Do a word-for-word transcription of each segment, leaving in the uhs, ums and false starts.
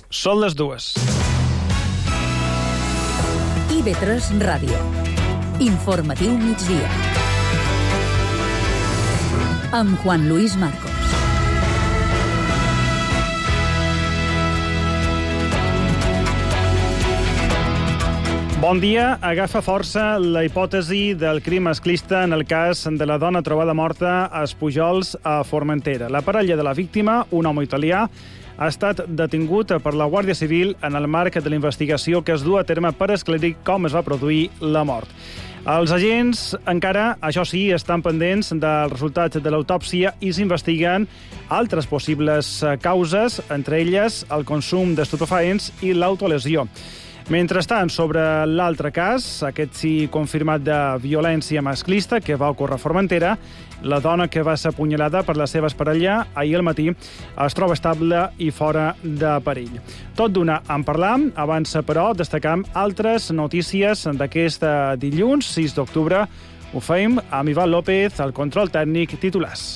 Són les dues. I V tres Ràdio. Informatiu migdia. Amb Juan Luis Marcos. Bon dia. Agafa força la hipòtesi del crim masclista en el cas de la dona trobada morta a Espujols, a Formentera. La parella de la víctima, un home italià, ha estat detingut per la Guàrdia Civil en el marc de la investigació que es du a terme per esclarir com es va produir la mort. Els agents encara, això sí, estan pendents dels resultats de l'autòpsia i s'investiguen altres possibles causes, entre elles el consum d'estupefaents i l'autolesió. Mentrestant, sobre l'altre cas, aquest sí confirmat de violència masclista que va ocórrer a Formentera, la dona que va ser apunyalada per la seva parella ahir al matí es troba estable i fora de perill. Tot d'una en parlam, abans però destacam altres notícies d'aquest dilluns, sis d'octubre. Ho fem amb Ivan López, el control tècnic, titulars.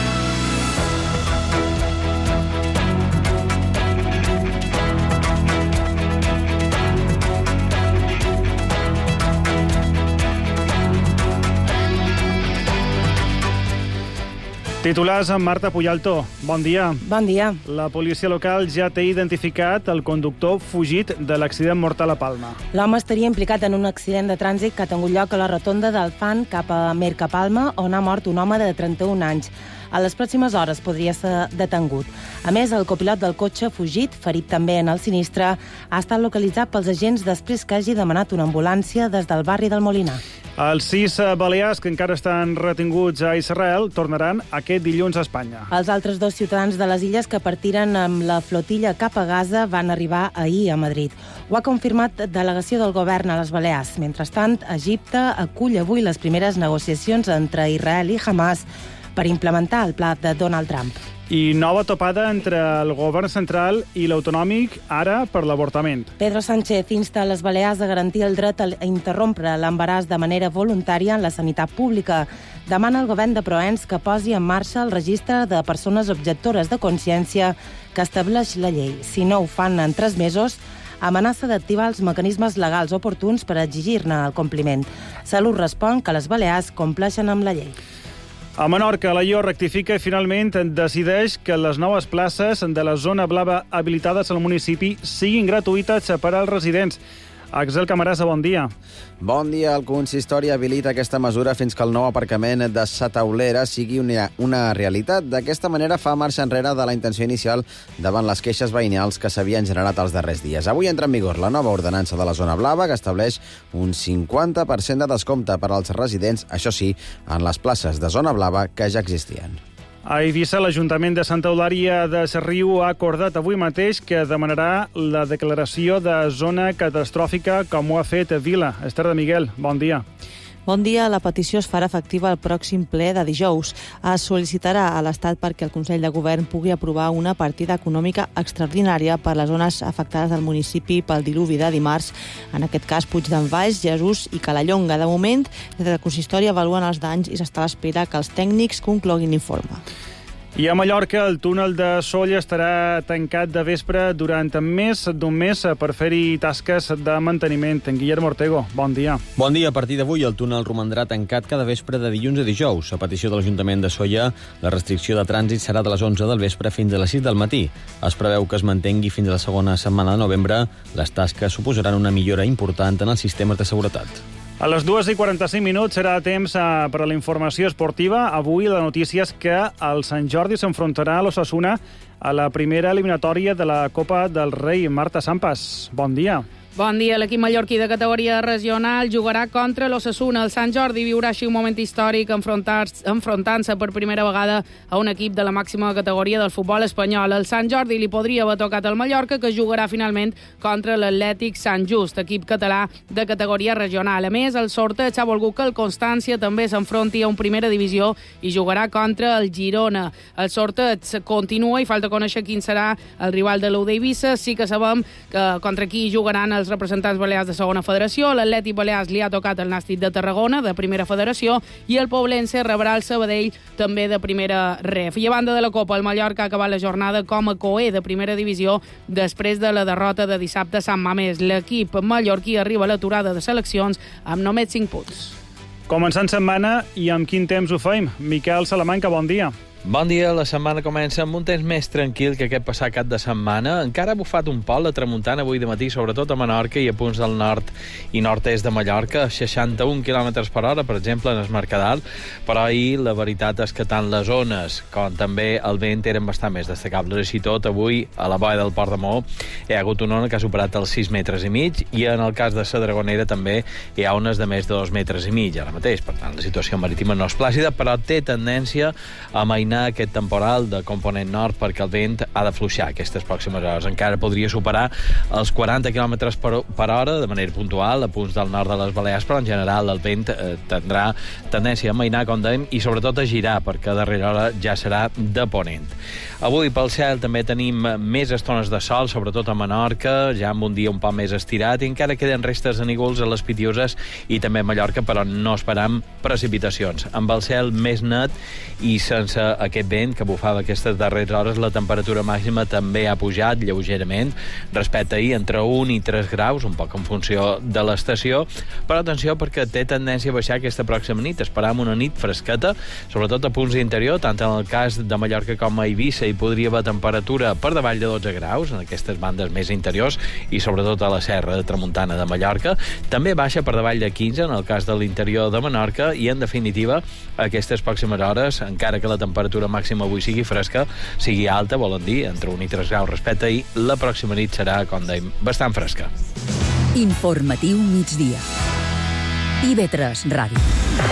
Titulars amb Marta Puyalto. Bon dia. Bon dia. La policia local ja té identificat el conductor fugit de l'accident mortal a Palma. L'home estaria implicat en un accident de trànsit que ha tingut lloc a la rotonda del Fan cap a Mercapalma, on ha mort un home de trenta-un anys. A les pròximes hores podria ser detengut. A més, el copilot del cotxe fugit, ferit també en el sinistre, ha estat localitzat pels agents després que hagi demanat una ambulància des del barri del Molinar. Els sis balears que encara estan retinguts a Israel tornaran aquest dilluns a Espanya. Els altres dos ciutadans de les illes que partiren amb la flotilla cap a Gaza van arribar ahir a Madrid. Ho ha confirmat delegació del govern a les Balears. Mentrestant, Egipte acull avui les primeres negociacions entre Israel i Hamas per implementar el pla de Donald Trump. I nova topada entre el govern central i l'autonòmic, ara per l'avortament. Pedro Sánchez insta a les Balears a garantir el dret a interrompre l'embaràs de manera voluntària en la sanitat pública. Demana al govern de Provenç que posi en marxa el registre de persones objectores de consciència que estableix la llei. Si no ho fan en tres mesos, amenaça d'activar els mecanismes legals oportuns per exigir-ne el compliment. Salut respon que les Balears compleixen amb la llei. A Menorca, la I O rectifica i finalment decideix que les noves places de la zona blava habilitades al municipi siguin gratuïtes per als residents. Axel Camarasa, bon dia. Bon dia. El consistori habilita aquesta mesura fins que el nou aparcament de Sa Taulera sigui una, una realitat. D'aquesta manera fa marxa enrere de la intenció inicial davant les queixes veïnals que s'havien generat els darrers dies. Avui entra en vigor la nova ordenança de la zona blava que estableix un cinquanta per cent de descompte per als residents, això sí, en les places de zona blava que ja existien. A Eivissa, l'Ajuntament de Santa Eulària de Serriu ha acordat avui mateix que demanarà la declaració de zona catastròfica com ho ha fet Vila. Esther de Miguel, bon dia. Bon dia. La petició es farà efectiva el pròxim ple de dijous. Es sol·licitarà a l'Estat perquè el Consell de Govern pugui aprovar una partida econòmica extraordinària per les zones afectades del municipi pel diluvi de dimarts, en aquest cas Puig d'en Valls, Jesús i Calallonga. De moment, des del consistori avaluen els danys i s'està a l'espera que els tècnics concloguin l'informe. I a Mallorca, el túnel de Sóller estarà tancat de vespre durant més d'un mes per fer-hi tasques de manteniment. En Guillermo Ortego, bon dia. Bon dia. A partir d'avui, el túnel romandrà tancat cada vespre de dilluns a dijous. A petició de l'Ajuntament de Sóller, la restricció de trànsit serà de les onze del vespre fins a les sis del matí. Es preveu que es mantengui fins a la segona setmana de novembre. Les tasques suposaran una millora important en els sistemes de seguretat. A les dues i quaranta-cinc minuts serà temps per a la informació esportiva. Avui la notícia és que el Sant Jordi s'enfrontarà a l'Osasuna a la primera eliminatòria de la Copa del Rei. Marta Sampas, bon dia. Bon dia. L'equip mallorquí de categoria regional jugarà contra l'Osasuna. El Sant Jordi viurà així un moment històric enfrontant-se per primera vegada a un equip de la màxima categoria del futbol espanyol. El Sant Jordi li podria haver tocat al Mallorca, que jugarà finalment contra l'Atlètic Sant Just, equip català de categoria regional. A més, el sorteig ha volgut que el Constància també s'enfronti a un primera divisió i jugarà contra el Girona. El sorteig continua i falta conèixer quin serà el rival de l'U d'Eivissa. Sí que sabem que contra qui jugaran els representants balears de segona federació, l'Atlètic Balears li ha tocat el Nàstic de Tarragona, de primera federació, i el Poblense rebrà el Sabadell, també de primera ref. I a banda de la Copa, el Mallorca ha acabat la jornada com a coer de primera divisió després de la derrota de dissabte a Sant Mamés. L'equip mallorquí arriba a l'aturada de seleccions amb només cinc punts. Començant setmana i amb quin temps ho feim? Miquel Salamanca, bon dia. Bon dia, la setmana comença amb un temps més tranquil que aquest passat cap de setmana. Encara ha bufat un pol a tramuntana avui de matí, sobretot a Menorca i a punts del nord i nord-est de Mallorca, seixanta-un quilòmetres per hora, per exemple, en el Mercadal, però ahir la veritat és que tant les ones com també el vent eren bastant més destacables. Així tot, avui, a la boia del Port de Maó, hi ha hagut una ona que ha superat els sis metres i mig i en el cas de la Dragonera també hi ha ones de més de dos metres i mig ara mateix. Per tant, la situació marítima no és plàcida, però té tendència a amainar aquest temporal de component nord perquè el vent ha de fluixar aquestes pròximes hores. Encara podria superar els quaranta quilòmetres per, per hora de manera puntual a punts del nord de les Balears, però en general el vent eh, tindrà tendència a amainar, com dèiem, i sobretot a girar, perquè darrere hora ja serà de ponent. Avui pel cel també tenim més estones de sol, sobretot a Menorca, ja amb un dia un poc més estirat, i encara queden restes de nígols a les Pitiuses i també a Mallorca, però no esperam precipitacions. Amb el cel més net i sense aquest vent que bufava aquestes darreres hores, la temperatura màxima també ha pujat lleugerament respecte a ahir, entre un i tres graus, un poc en funció de l'estació, però atenció perquè té tendència a baixar aquesta pròxima nit. Esperam una nit fresqueta, sobretot a punts d'interior, tant en el cas de Mallorca com a Eivissa hi podria haver temperatura per davall de dotze graus, en aquestes bandes més interiors, i sobretot a la serra de Tramuntana de Mallorca. També baixa per davall de quinze en el cas de l'interior de Menorca i, en definitiva, aquestes pròximes hores, encara que la temperatura màxima avui sigui fresca, sigui alta, volen dir, entre un i tres graus respecte a ahir, la pròxima nit serà, com dèiem, bastant fresca. Informatiu migdia. I ve tres Ràdio.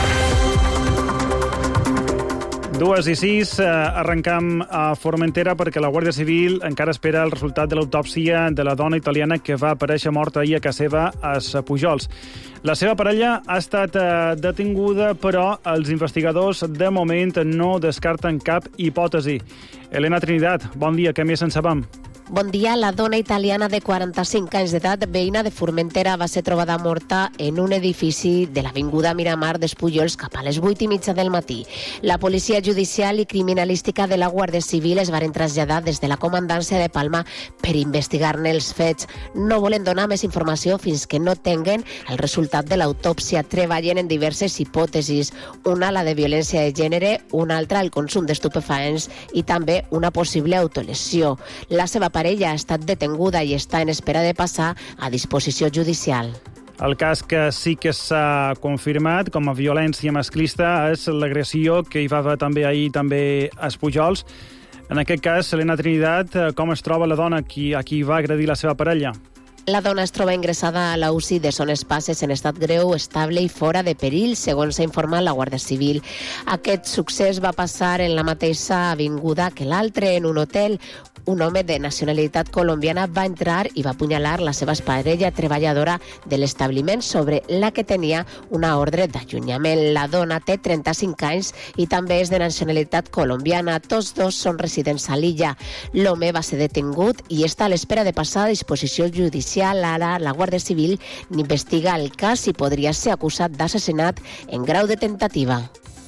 Dues i sis, eh, arrencam a Formentera perquè la Guàrdia Civil encara espera el resultat de l'autòpsia de la dona italiana que va aparèixer morta ahir a casa seva a Pujols. La seva parella ha estat eh, detinguda, però els investigadors de moment no descarten cap hipòtesi. Elena Trinidad, bon dia, què més en sabem? Bon dia. La dona italiana de quaranta-cinc anys d'edat, veïna de Formentera, va ser trobada morta en un edifici de l'avinguda Miramar d'Espullols cap a les vuit i mitja del matí. La policia judicial i criminalística de la Guàrdia Civil es varen traslladar des de la comandància de Palma per investigar-ne els fets. No volen donar més informació fins que no tinguen el resultat de l'autòpsia. Treballen en diverses hipòtesis, una la de violència de gènere, una altra el consum d'estupefaents i també una possible autolesió. La seva parella ha estat detenguda i està en espera de passar a disposició judicial. El cas que sí que s'ha confirmat com a violència masclista és l'agressió que hi va haver també ahir també a Pujols. En aquest cas, Elena Trinidad, com es troba la dona qui, a qui va agredir la seva parella? La dona es troba ingressada a la U C I de Son Espases en estat greu, estable i fora de perill, segons s'ha informat la Guàrdia Civil. Aquest succés va passar en la mateixa avinguda que l'altre, en un hotel. Un home de nacionalitat colombiana va entrar i va apunyalar la seva parella treballadora de l'establiment, sobre la que tenia una ordre d'allunyament. La dona té trenta-cinc anys i també és de nacionalitat colombiana. Tots dos són residents a l'illa. L'home va ser detingut i està a l'espera de passar a disposició judicial. Ara la Guàrdia Civil investiga el cas i podria ser acusat d'assassinat en grau de tentativa.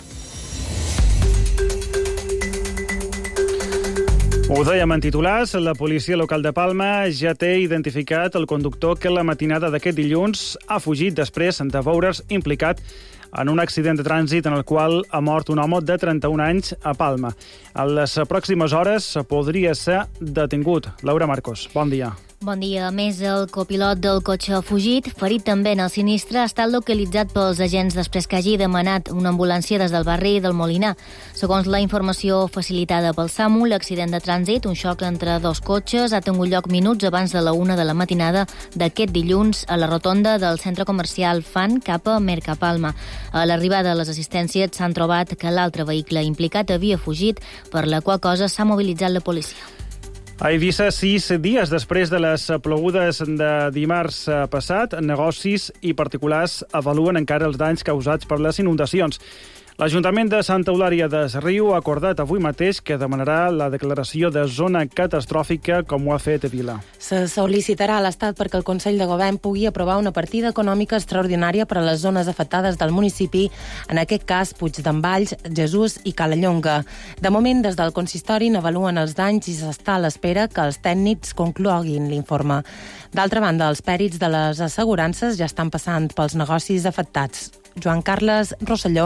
Ho dèiem en titulars, la policia local de Palma ja té identificat el conductor que la matinada d'aquest dilluns ha fugit després de veure's implicat en un accident de trànsit en el qual ha mort un home de trenta-un anys a Palma. A les pròximes hores podria ser detingut. Laura Marcos, bon dia. Bon dia. A més, el copilot del cotxe ha fugit, ferit també en el sinistre, ha estat localitzat pels agents després que hagi demanat una ambulància des del barri del Molinar. Segons la informació facilitada pel SAMU, l'accident de trànsit, un xoc entre dos cotxes, ha tingut lloc minuts abans de la una de la matinada d'aquest dilluns a la rotonda del centre comercial Fan cap a Mercapalma. A l'arribada de les assistències s'han trobat que l'altre vehicle implicat havia fugit, per la qual cosa s'ha mobilitzat la policia. A Eivissa, sis dies després de les plogudes de dimarts passat, negocis i particulars avaluen encara els danys causats per les inundacions. L'Ajuntament de Santa Eulària des Riu ha acordat avui mateix que demanarà la declaració de zona catastròfica com ho ha fet a Vila. Se sol·licitarà a l'Estat perquè el Consell de Govern pugui aprovar una partida econòmica extraordinària per a les zones afectades del municipi, en aquest cas Puigdemvalls, Jesús i Calellonga. De moment, des del consistori n'avaluen els danys i s'està a l'espera que els tècnics concloguin l'informe. D'altra banda, els pèrits de les assegurances ja estan passant pels negocis afectats. Joan Carles Rosselló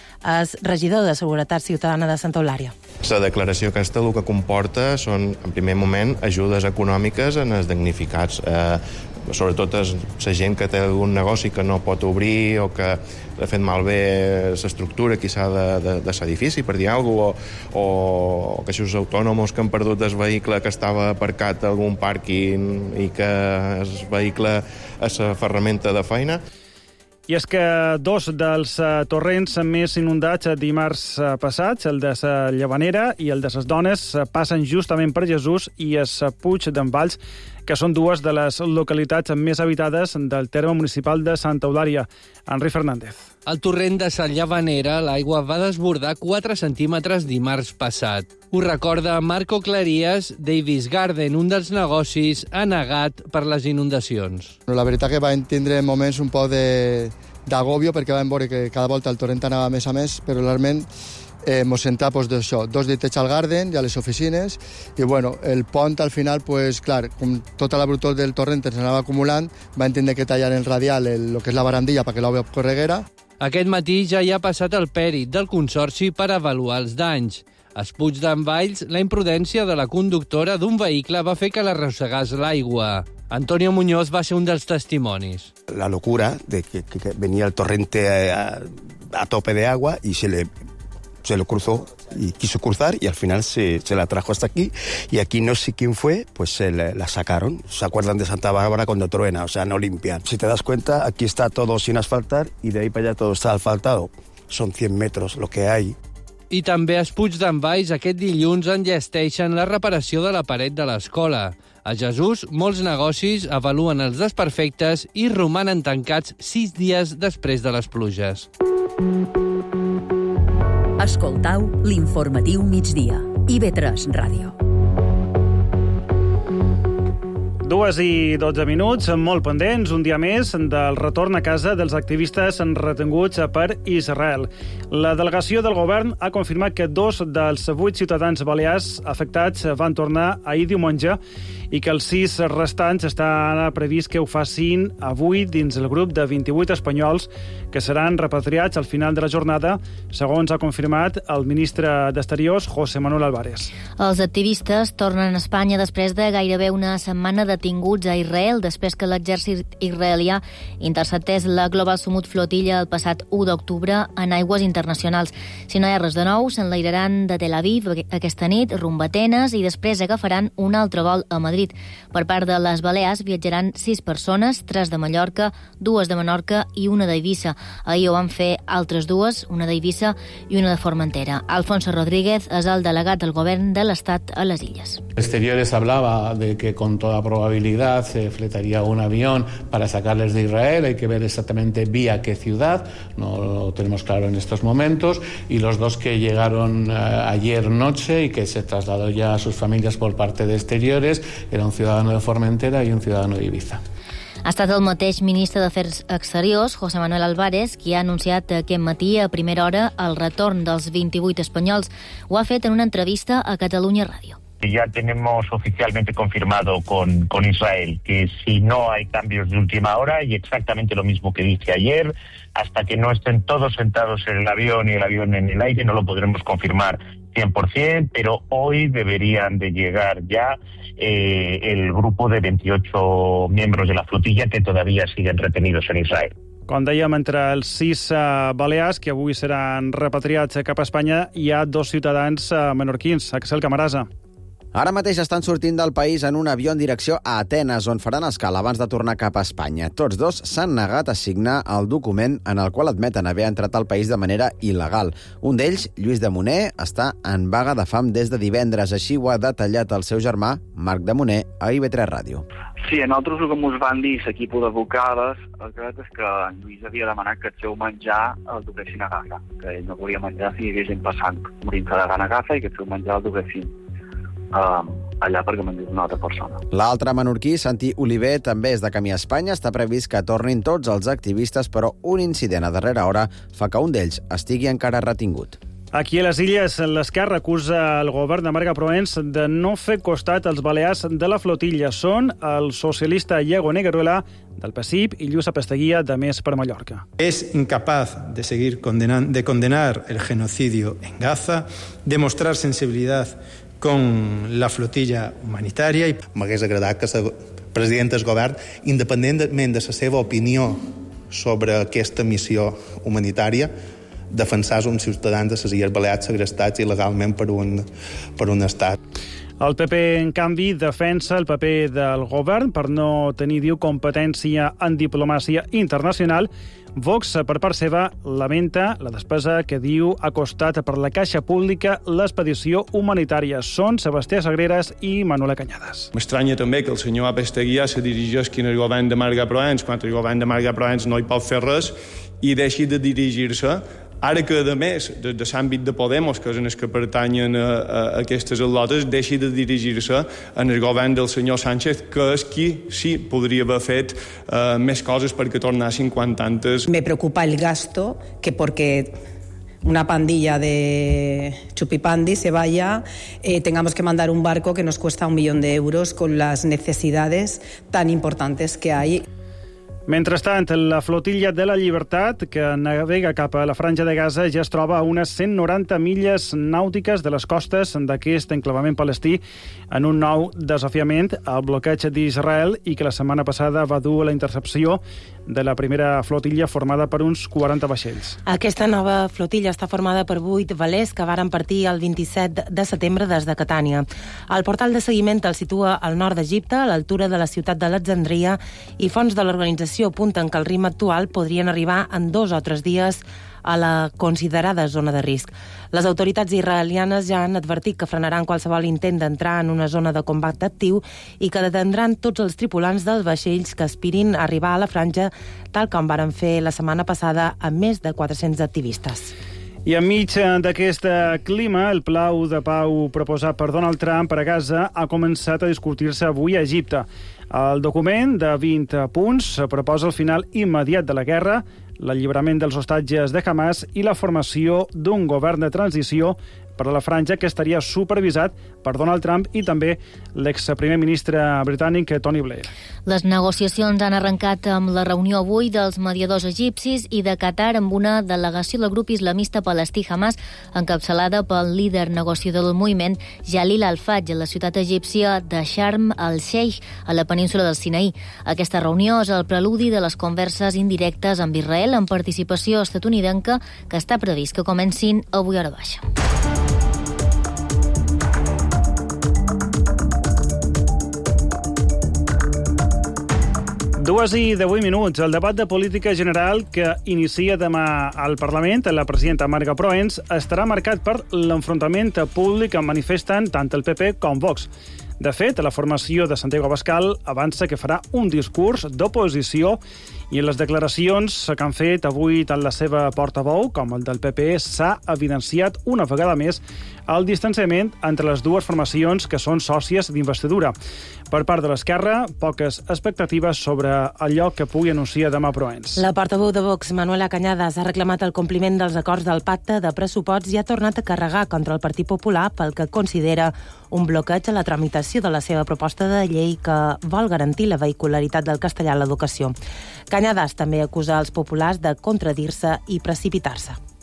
és regidor de Seguretat Ciutadana de Santa Eulària. La declaració aquesta el que comporta són, en primer moment, ajudes econòmiques en els damnificats. Eh, sobretot la gent que té algun negoci que no pot obrir o que ha fet malbé l'estructura quizà de, de, de l'edifici, per dir alguna cosa, o, o caixos autònoms que han perdut el vehicle que estava aparcat a algun pàrquing i que el vehicle és la ferramenta de feina. I és que dos dels uh, torrents més inundats dimarts uh, passats, el de la Llavanera i el de les Dones, uh, passen justament per Jesús i el Puigdemvalls, que són dues de les localitats més habitades del terme municipal de Santa Eulària. Enric Fernández. Al torrent de la Llavanera, l'aigua va desbordar quatre centímetres dimarts passat. Ho recorda Marco Clarías, Davis Garden, un dels negocis anegat per les inundacions. La veritat que va tindre moments un poc de d'agòbio perquè vam veure que cada volta el torrent anava més a més, però realment eh, mos sentà pues, d'això, dos ditets al Garden i a les oficines, i bueno, el pont al final, pues, clar, com tota la brutor del torrent ens anava acumulant, va entendre que tallar el radial, el, lo que és la barandilla, perquè l'aigua correguera. Aquest matí ja hi ha passat el pèrit del Consorci per avaluar els danys. A Puigdemvalls, la imprudència de la conductora d'un vehicle va fer que l'arrossegàs l'aigua. Antonio Muñoz va ser un dels testimonis. La locura de que, que, que venía el torrente a, a tope de agua y se le, se lo cruzó y quiso cruzar y al final se, se la trajo hasta aquí y aquí no sé quién fue, pues se le, la sacaron. ¿Se acuerdan de Santa Bárbara cuando truena? O sea, no limpian. Si te das cuenta, aquí está todo sin asfaltar y de ahí para allá todo está asfaltado. Son cien metros lo que hay. I també a Puigdemvalls aquest dilluns enllesteixen la reparació de la paret de l'escola. A Jesús, molts negocis avaluen els desperfectes i romanen tancats sis dies després de les pluges. Escoltau l'informatiu migdia. I ve tres Ràdio. Dues i dotze minuts, molt pendents, un dia més, del retorn a casa dels activistes retenguts per Israel. La delegació del govern ha confirmat que dos dels vuit ciutadans balears afectats van tornar ahir diumenge i que els sis restants estan previst que ho facin avui dins el grup de vint-i-vuit espanyols que seran repatriats al final de la jornada, segons ha confirmat el ministre d'Exteriors, José Manuel Álvarez. Els activistes tornen a Espanya després de gairebé una setmana detinguts a Israel, després que l'exèrcit israelià interceptés la Global Sumut Flotilla el passat u d'octubre en aigües internacionals. Si no hi ha res de nou, s'enlairaran de Tel Aviv aquesta nit, rumb a Atenes, i després agafaran un altre vol a Madrid. Per part de les Balears viatjaran sis persones, tres de Mallorca, dues de Menorca i una d'Eivissa. Ahir ho van fer altres dues, una d'Eivissa i una de Formentera. Alfonso Rodríguez és el delegat del govern de l'Estat a les Illes. Exteriores hablaba de que con toda probabilidad se fletaría un avión para sacarles de Israel. Hay que ver exactamente vía qué ciudad, no lo tenemos claro en estos momentos. Y los dos que llegaron uh, ayer noche y que se trasladó ya a sus familias por parte de Exteriores, era un ciudadano de Formentera y un ciudadano de Ibiza. Ha estat el mateix ministre d'Afers Exteriors, José Manuel Álvarez, qui ha anunciat aquest matí a primera hora el retorn dels vint-i-vuit espanyols. Ho ha fet en una entrevista a Catalunya Ràdio. Ya tenemos oficialmente confirmado con, con Israel que si no hay cambios de última hora, y exactamente lo mismo que dije ayer, hasta que no estén todos sentados en el avión y el avión en el aire, no lo podremos confirmar cien por ciento, pero hoy deberían de llegar ya eh, el grupo de veintiocho miembros de la flotilla que todavía siguen retenidos en Israel. Com dèiem, entre els sis uh, balears que avui seran repatriats cap a Espanya hi ha dos ciutadans uh, menorquins. Axel Camarasa. Ara mateix estan sortint del país en un avió en direcció a Atenes, on faran escala abans de tornar cap a Espanya. Tots dos s'han negat a signar el document en el qual admeten haver entrat al país de manera il·legal. Un d'ells, Lluís de Moner, està en vaga de fam des de divendres. Així ho ha detallat el seu germà, Marc de Moner, a I V tres Ràdio. Sí, a nosaltres el que ens van dir l'equip d'advocades és que en Lluís havia demanat que el seu menjar el duguessin a Gaza, que ell no volia menjar si hi hagués gent passant morint-se de gana a Gaza i que el seu menjar el duguessin uh, allà perquè mengés una altra persona. L'altre menorquí, Santi Oliver, també és de camí a Espanya. Està previst que tornin tots els activistes, però un incident a darrera hora fa que un d'ells estigui encara retingut. Aquí a les Illes, l'Esquerra acusa el govern de Marga Proens de no fer costat als balears de la flotilla. Són el socialista Iago Negueruela, del P S I P, i Lluís Apesteguía, de Més per Mallorca. Es incapaz de seguir condenan- de condenar el genocidio en Gaza, de mostrar sensibilidad con la flotilla humanitària. M'hagués agradat que el president del govern, independentment de la seva opinió sobre aquesta missió humanitària, defensar uns ciutadans de les Illes Balears segrestats il·legalment per un, per un estat. El P P, en canvi, defensa el paper del govern per no tenir, diu, competència en diplomàcia internacional. Vox, per part seva, lamenta la despesa que diu ha costat per la Caixa Pública l'expedició humanitària. Són Sebastià Sagreras i Manuela Cañadas. M'estranya també que el senyor Apesteguía se dirigeixi al govern de Marga Proens quan el govern de Marga Proens no hi pot fer res i deixi de dirigir-se. Ara que, a més, des de l'àmbit de Podemos, que és en els que pertanyen a, a aquestes al·lotes, deixi de dirigir-se en el govern del senyor Sánchez, que és qui sí podria haver fet uh, més coses perquè tornassin quan tantes. Me preocupa el gasto, que porque una pandilla de chupipandi se vaya, eh, tengamos que mandar un barco que nos cuesta un millón de euros con las necesidades tan importantes que hay. Mentrestant, la flotilla de la Llibertat, que navega cap a la Franja de Gaza, ja es troba a unes cent noranta milles nàutiques de les costes d'aquest enclavament palestí en un nou desafiament al bloqueig d'Israel i que la setmana passada va dur a la intercepció de la primera flotilla formada per uns quaranta vaixells. Aquesta nova flotilla està formada per vuit velers que varen partir el vint-i-set de setembre des de Catània. El portal de seguiment el situa al nord d'Egipte, a l'altura de la ciutat d'Alexandria, i fonts de l'organització apunten que al ritme actual podrien arribar en dos o tres dies a la considerada zona de risc. Les autoritats israelianes ja han advertit que frenaran qualsevol intent d'entrar en una zona de combat actiu i que detendran tots els tripulants dels vaixells que aspirin a arribar a la franja, tal com varen fer la setmana passada amb més de quatre-cents activistes. I enmig d'aquest clima, el pla de pau proposat per Donald Trump per a Gaza ha començat a discutir-se avui a Egipte. El document de vint punts proposa el final immediat de la guerra, l'alliberament dels hostatges de Hamas i la formació d'un govern de transició per a la franja que estaria supervisat per Donald Trump i també l'exprimer ministre britànic Tony Blair. Les negociacions han arrencat amb la reunió avui dels mediadors egipcis i de Qatar amb una delegació del grup islamista palestí Hamas encapçalada pel líder negociador del moviment Jalil Al-Fajj a la ciutat egípcia de Sharm el-Sheikh a la península del Sinaí. Aquesta reunió és el preludi de les converses indirectes amb Israel amb participació estatunidenca que està previst que comencin avui a hora baixa. Dues i divuit minuts. El debat de política general que inicia demà al Parlament, la presidenta Marga Proens, estarà marcat per l'enfrontament públic en manifesten tant el P P com Vox. De fet, la formació de Santiago Abascal avança que farà un discurs d'oposició i en les declaracions que han fet avui tant la seva portaveu com el del P P s'ha evidenciat una vegada més el distanciament entre les dues formacions que són sòcies d'investidura. Per part de l'Esquerra, poques expectatives sobre allò que pugui anunciar demà Proens. La portaveu de Vox, Manuela Cañadas, ha reclamat el compliment dels acords del pacte de pressupost i ha tornat a carregar contra el Partit Popular pel que considera un bloqueig a la tramitació de la seva proposta de llei que vol garantir la vehicularitat del castellà a l'educació. Cañadas també acusa els populars de contradir-se i precipitar-se.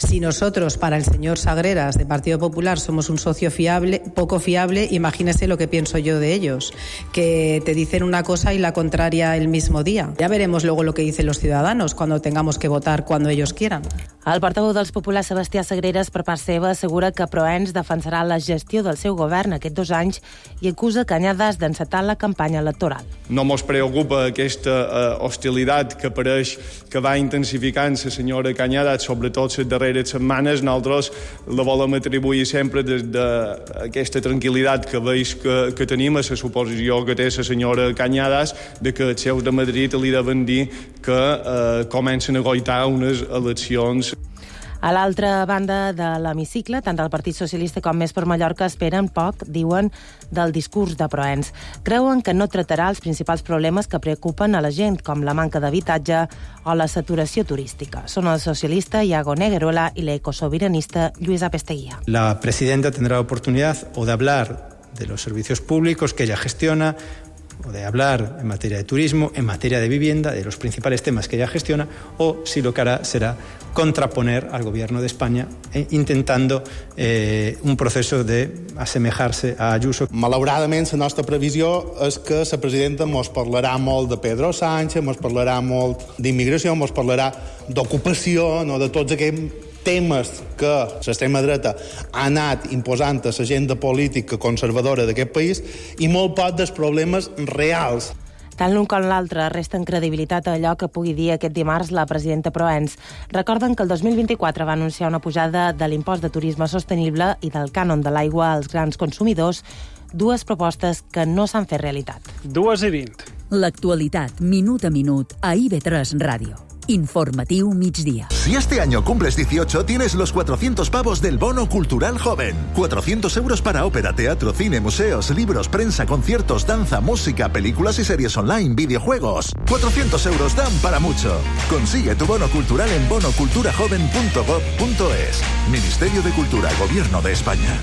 Si nosotros, para el señor Sagreras, de Partido Popular, somos un socio fiable, poco fiable, imagínese lo que pienso yo de ellos, que te dicen una cosa y la contraria el mismo día. Ya veremos luego lo que dicen los ciudadanos cuando tengamos que votar cuando ellos quieran. El portaveu dels populars, Sebastià Sagreras, per part seva, assegura que Proens defensarà la gestió del seu govern aquests dos anys i acusa Cañadas d'encetar la campanya electoral. No mos preocupa aquesta uh, hostilitat que pareix que va intensificant la senyora Cañadas, sobretot les darreres setmanes. Nosaltres la volem atribuir sempre des d'aquesta tranquil·litat que veig que, que tenim, a la suposició que té la senyora Cañadas, de que els seus de Madrid li deuen dir que uh, comencen a goitar unes eleccions. A l'altra banda de l'hemicicle, tant del Partit Socialista com Més per Mallorca esperen poc, diuen, del discurs de Proens. Creuen que no tratarà els principals problemes que preocupen a la gent, com la manca d'habitatge o la saturació turística. Són el socialista Iago Neguerola i l'ecosobiranista Lluís Apesteguía. La presidenta tendrá oportunidad o de hablar de los servicios públicos que ella gestiona, o de hablar en materia de turismo, en materia de vivienda, de los principales temas que ella gestiona, o si lo que hará será contraponer al gobierno de España eh, intentando eh, un proceso de asemejarse a Ayuso. Malauradament, la nostra previsió és que la presidenta mos parlarà molt de Pedro Sánchez, mos parlarà molt d'immigració, mos parlarà d'ocupació, no, de tots aquells temes que l'extrema dreta ha anat imposant a l'agenda política conservadora d'aquest país i molt poc dels problemes reals. Tant l'un com l'altre resten credibilitat a allò que pugui dir aquest dimarts la presidenta Proens. Recorden que el dos mil vint-i-quatre va anunciar una pujada de l'impost de turisme sostenible i del cànon de l'aigua als grans consumidors, dues propostes que no s'han fet realitat. Dues i vint. L'actualitat, minut a minut, a I B tres Ràdio. Informatiu migdia. Si este año cumples dieciocho, tienes los cuatrocientos pavos del Bono Cultural Joven. cuatrocientos euros para ópera, teatro, cine, museos, libros, prensa, conciertos, danza, música, películas y series online, videojuegos. cuatrocientos euros dan para mucho. Consigue tu bono cultural en bono cultura joven punto gob punto es. Ministerio de Cultura, Gobierno de España.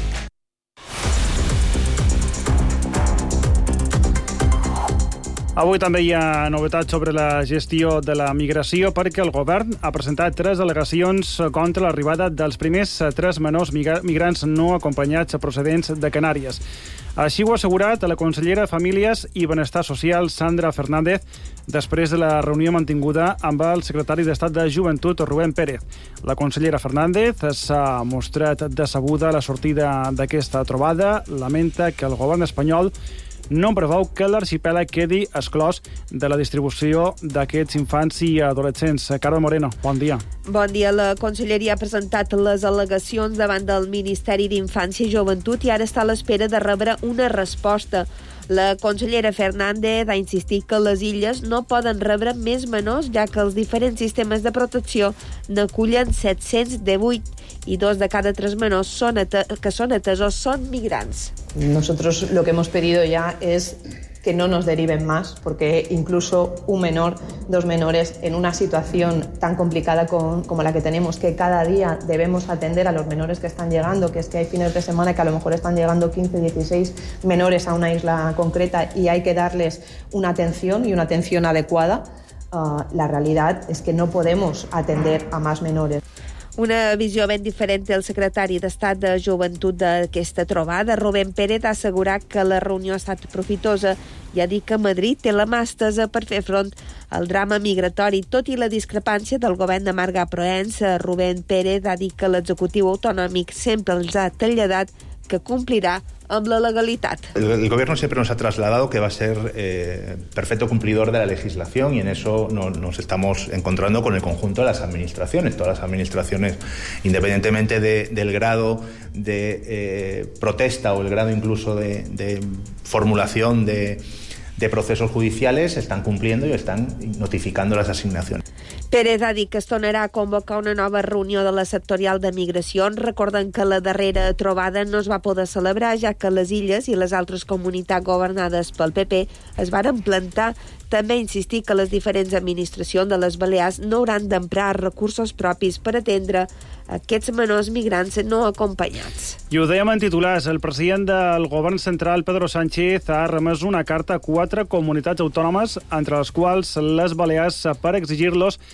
Avui també hi ha novetats sobre la gestió de la migració perquè el govern ha presentat tres al·legacions contra l'arribada dels primers tres menors migrants no acompanyats procedents de Canàries. Així ho ha assegurat la consellera de Famílies i Benestar Social, Sandra Fernández, després de la reunió mantinguda amb el secretari d'Estat de Joventut, Rubén Pérez. La consellera Fernández s'ha mostrat decebuda a la sortida d'aquesta trobada. Lamenta que el govern espanyol no preveu que l'arxipèlag quedi exclòs de la distribució d'aquests infants i adolescents. Carme Moreno, bon dia. Bon dia. La Conselleria ha presentat les al·legacions davant del Ministeri d'Infància i Joventut i ara està a l'espera de rebre una resposta. La consellera Fernández ha insistit que les illes no poden rebre més menors, ja que els diferents sistemes de protecció n'acullen set-cents divuit i dos de cada tres menors són que són atesos són migrants. Nosotros lo que hemos pedido ya es que no nos deriven más, porque incluso un menor, dos menores, en una situación tan complicada con, como la que tenemos, que cada día debemos atender a los menores que están llegando, que es que hay fines de semana que a lo mejor están llegando quince, dieciséis menores a una isla concreta y hay que darles una atención y una atención adecuada, uh, la realidad es que no podemos atender a más menores. Una visió ben diferent del secretari d'Estat de Joventut d'aquesta trobada. Rubén Pérez ha assegurat que la reunió ha estat profitosa i ha dit que Madrid té la mà estesa per fer front al drama migratori. Tot i la discrepància del govern de Marga Proens, Rubén Pérez ha dit que l'executiu autonòmic sempre els ha traslladat que complirà amb la legalitat. El, el gobierno siempre nos ha trasladado que va a ser eh, perfecto cumplidor de la legislación y en eso no, nos estamos encontrando con el conjunto de las administraciones. Todas las administraciones, independientemente de, del grado de eh, protesta o el grado incluso de, de formulación de, de procesos judiciales, están cumpliendo y están notificando las asignaciones. Pérez ha dit que es tornarà a convocar una nova reunió de la sectorial de migracions. Recorden que la darrera trobada no es va poder celebrar, ja que les illes i les altres comunitats governades pel P P es varen plantar. També insistir que les diferents administracions de les Balears no hauran d'emprar recursos propis per atendre aquests menors migrants no acompanyats. I ho dèiem en titulars. El president del govern central, Pedro Sánchez, ha remès una carta a quatre comunitats autònomes, entre les quals les Balears, per exigir-los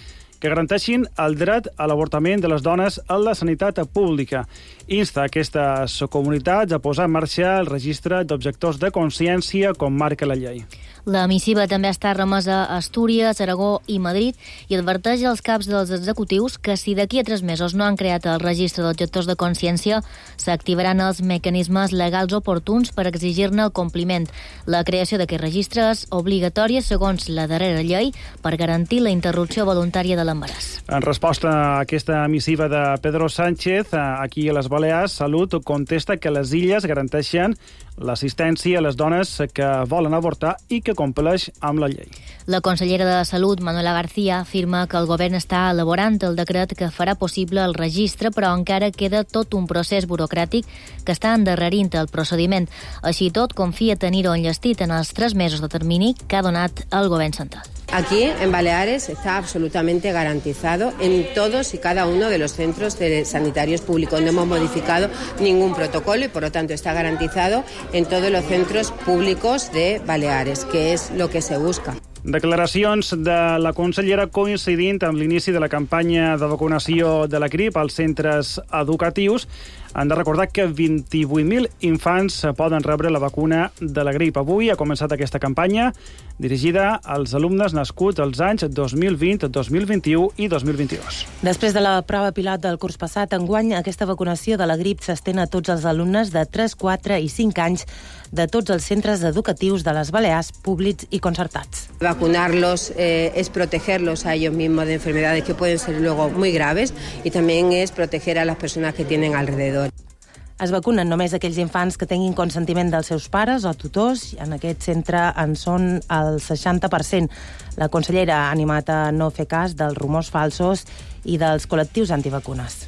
que garanteixin el dret a l'avortament de les dones a la sanitat pública. Insta aquestes comunitats a posar en marxa el registre d'objectors de consciència com marca la llei. La missiva també està remesa a Astúries, Aragó i Madrid i adverteix als caps dels executius que si d'aquí a tres mesos no han creat el registre d'objectors de consciència, s'activaran els mecanismes legals oportuns per exigir-ne el compliment. La creació d'aquest registre és obligatòria segons la darrera llei per garantir la interrupció voluntària de l'embaràs. En resposta a aquesta missiva de Pedro Sánchez, aquí a les Balears, Salut contesta que les illes garanteixen l'assistència a les dones que volen avortar i que compleix amb la llei. La consellera de Salut, Manuela García, afirma que el govern està elaborant el decret que farà possible el registre, però encara queda tot un procés burocràtic que està endarrerint el procediment. Així tot, confia tenir-ho enllestit en els tres mesos de termini que ha donat el govern central. Aquí, en Baleares, está absolutamente garantizado en todos y cada uno de los centros de sanitarios públicos. No hemos modificado ningún protocolo y, por lo tanto, está garantizado en todos los centros públicos de Baleares, que es lo que se busca. Declaracions de la consellera coincidint amb l'inici de la campanya de vacunació de la grip als centres educatius. Han de recordar que vint-i-vuit mil infants poden rebre la vacuna de la grip. Avui ha començat aquesta campanya dirigida als alumnes nascuts als anys dos mil vint, dos mil vint-i-u i dos mil vint-i-dos. Després de la prova pilot del curs passat, enguany aquesta vacunació de la grip s'estén a tots els alumnes de tres, quatre i cinc anys de tots els centres educatius de les Balears, públics i concertats. Vacunarlos eh, es protegerlos a ellos mismos de enfermedades que pueden ser luego muy graves y también es proteger a las personas que tienen alrededor. Es vacunen només aquells infants que tinguin consentiment dels seus pares o tutors. En aquest centre en són el seixanta per cent. La consellera ha animat a no fer cas dels rumors falsos i dels col·lectius antivacunes.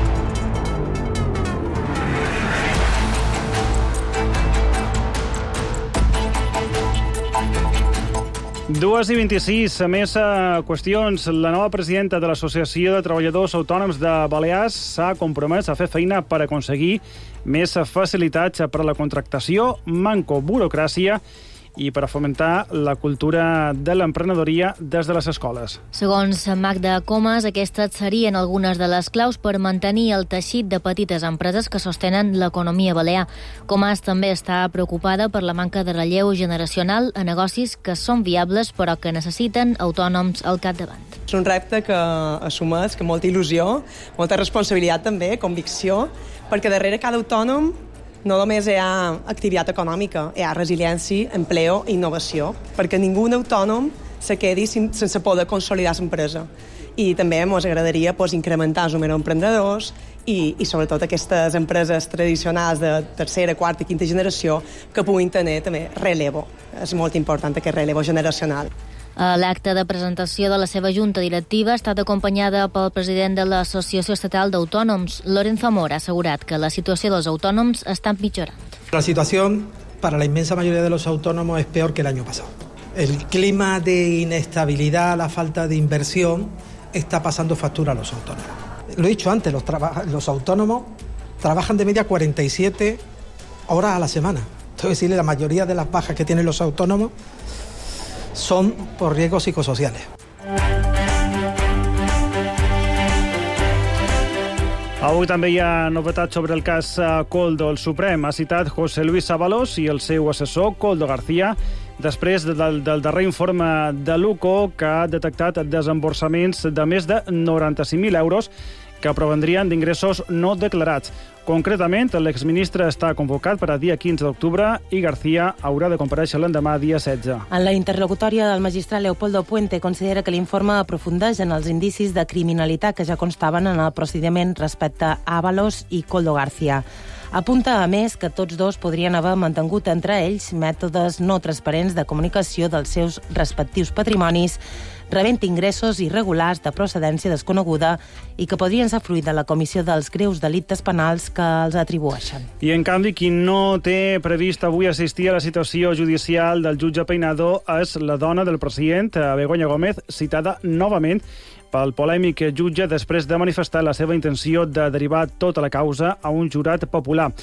dues i vint-i-sis, més qüestions. La nova presidenta de l'Associació de Treballadors Autònoms de Balears s'ha compromès a fer feina per aconseguir més facilitats per a la contractació, manco burocràcia i per a fomentar la cultura de l'emprenedoria des de les escoles. Segons Magda Comas, aquestes serien algunes de les claus per mantenir el teixit de petites empreses que sostenen l'economia balear. Comas també està preocupada per la manca de relleu generacional a negocis que són viables però que necessiten autònoms al capdavant. És un repte que assumeix, que molta il·lusió, molta responsabilitat també, convicció, perquè darrere cada autònom no només hi ha activitat econòmica, hi ha resiliència, empleo i innovació, perquè ningú autònom se quedi sense poder consolidar l'empresa. I també ens agradaria pues, incrementar el número d'emprenedors i, i sobretot aquestes empreses tradicionals de tercera, quarta i quinta generació que puguin tenir també relevo. És molt important aquest relevo generacional. L'acte de presentació de la seva junta directiva ha estat acompanyada pel president de l'Associació Estatal d'Autònoms. Lorenzo Amor ha assegurat que la situació dels autònoms està empitjorant. La situación para la inmensa mayoría de los autónomos es peor que el año pasado. El clima de inestabilidad, la falta de inversión está pasando factura a los autónomos. Lo he dicho antes, los, los autónomos trabajan de media cuarenta y siete horas a la semana. Es decir, la mayoría de las bajas que tienen los autónomos son por riesgos psicosociales. Avui també hi ha novetats sobre el cas Koldo. El Suprem ha citat José Luis Ábalos i el seu assessor, Koldo García, després del, del darrer informe de l'U C O que ha detectat desemborsaments de més de noranta-cinc mil euros que provendrien d'ingressos no declarats. Concretament, l'exministre està convocat per a dia quinze d'octubre i García haurà de comparèixer l'endemà dia setze. En la interlocutòria del magistrat Leopoldo Puente considera que l'informe aprofundeix en els indicis de criminalitat que ja constaven en el procediment respecte a Ábalos i Koldo García. Apunta, a més, que tots dos podrien haver mantingut entre ells mètodes no transparents de comunicació dels seus respectius patrimonis, rebent ingressos irregulars de procedència desconeguda i que podrien ser fruit de la comissió dels greus delictes penals que els atribueixen. I, en canvi, qui no té previst avui assistir a la citació judicial del jutge Peinado és la dona del president, Begoña Gómez, citada novament pel polèmic jutge després de manifestar la seva intenció de derivar tota la causa a un jurat popular.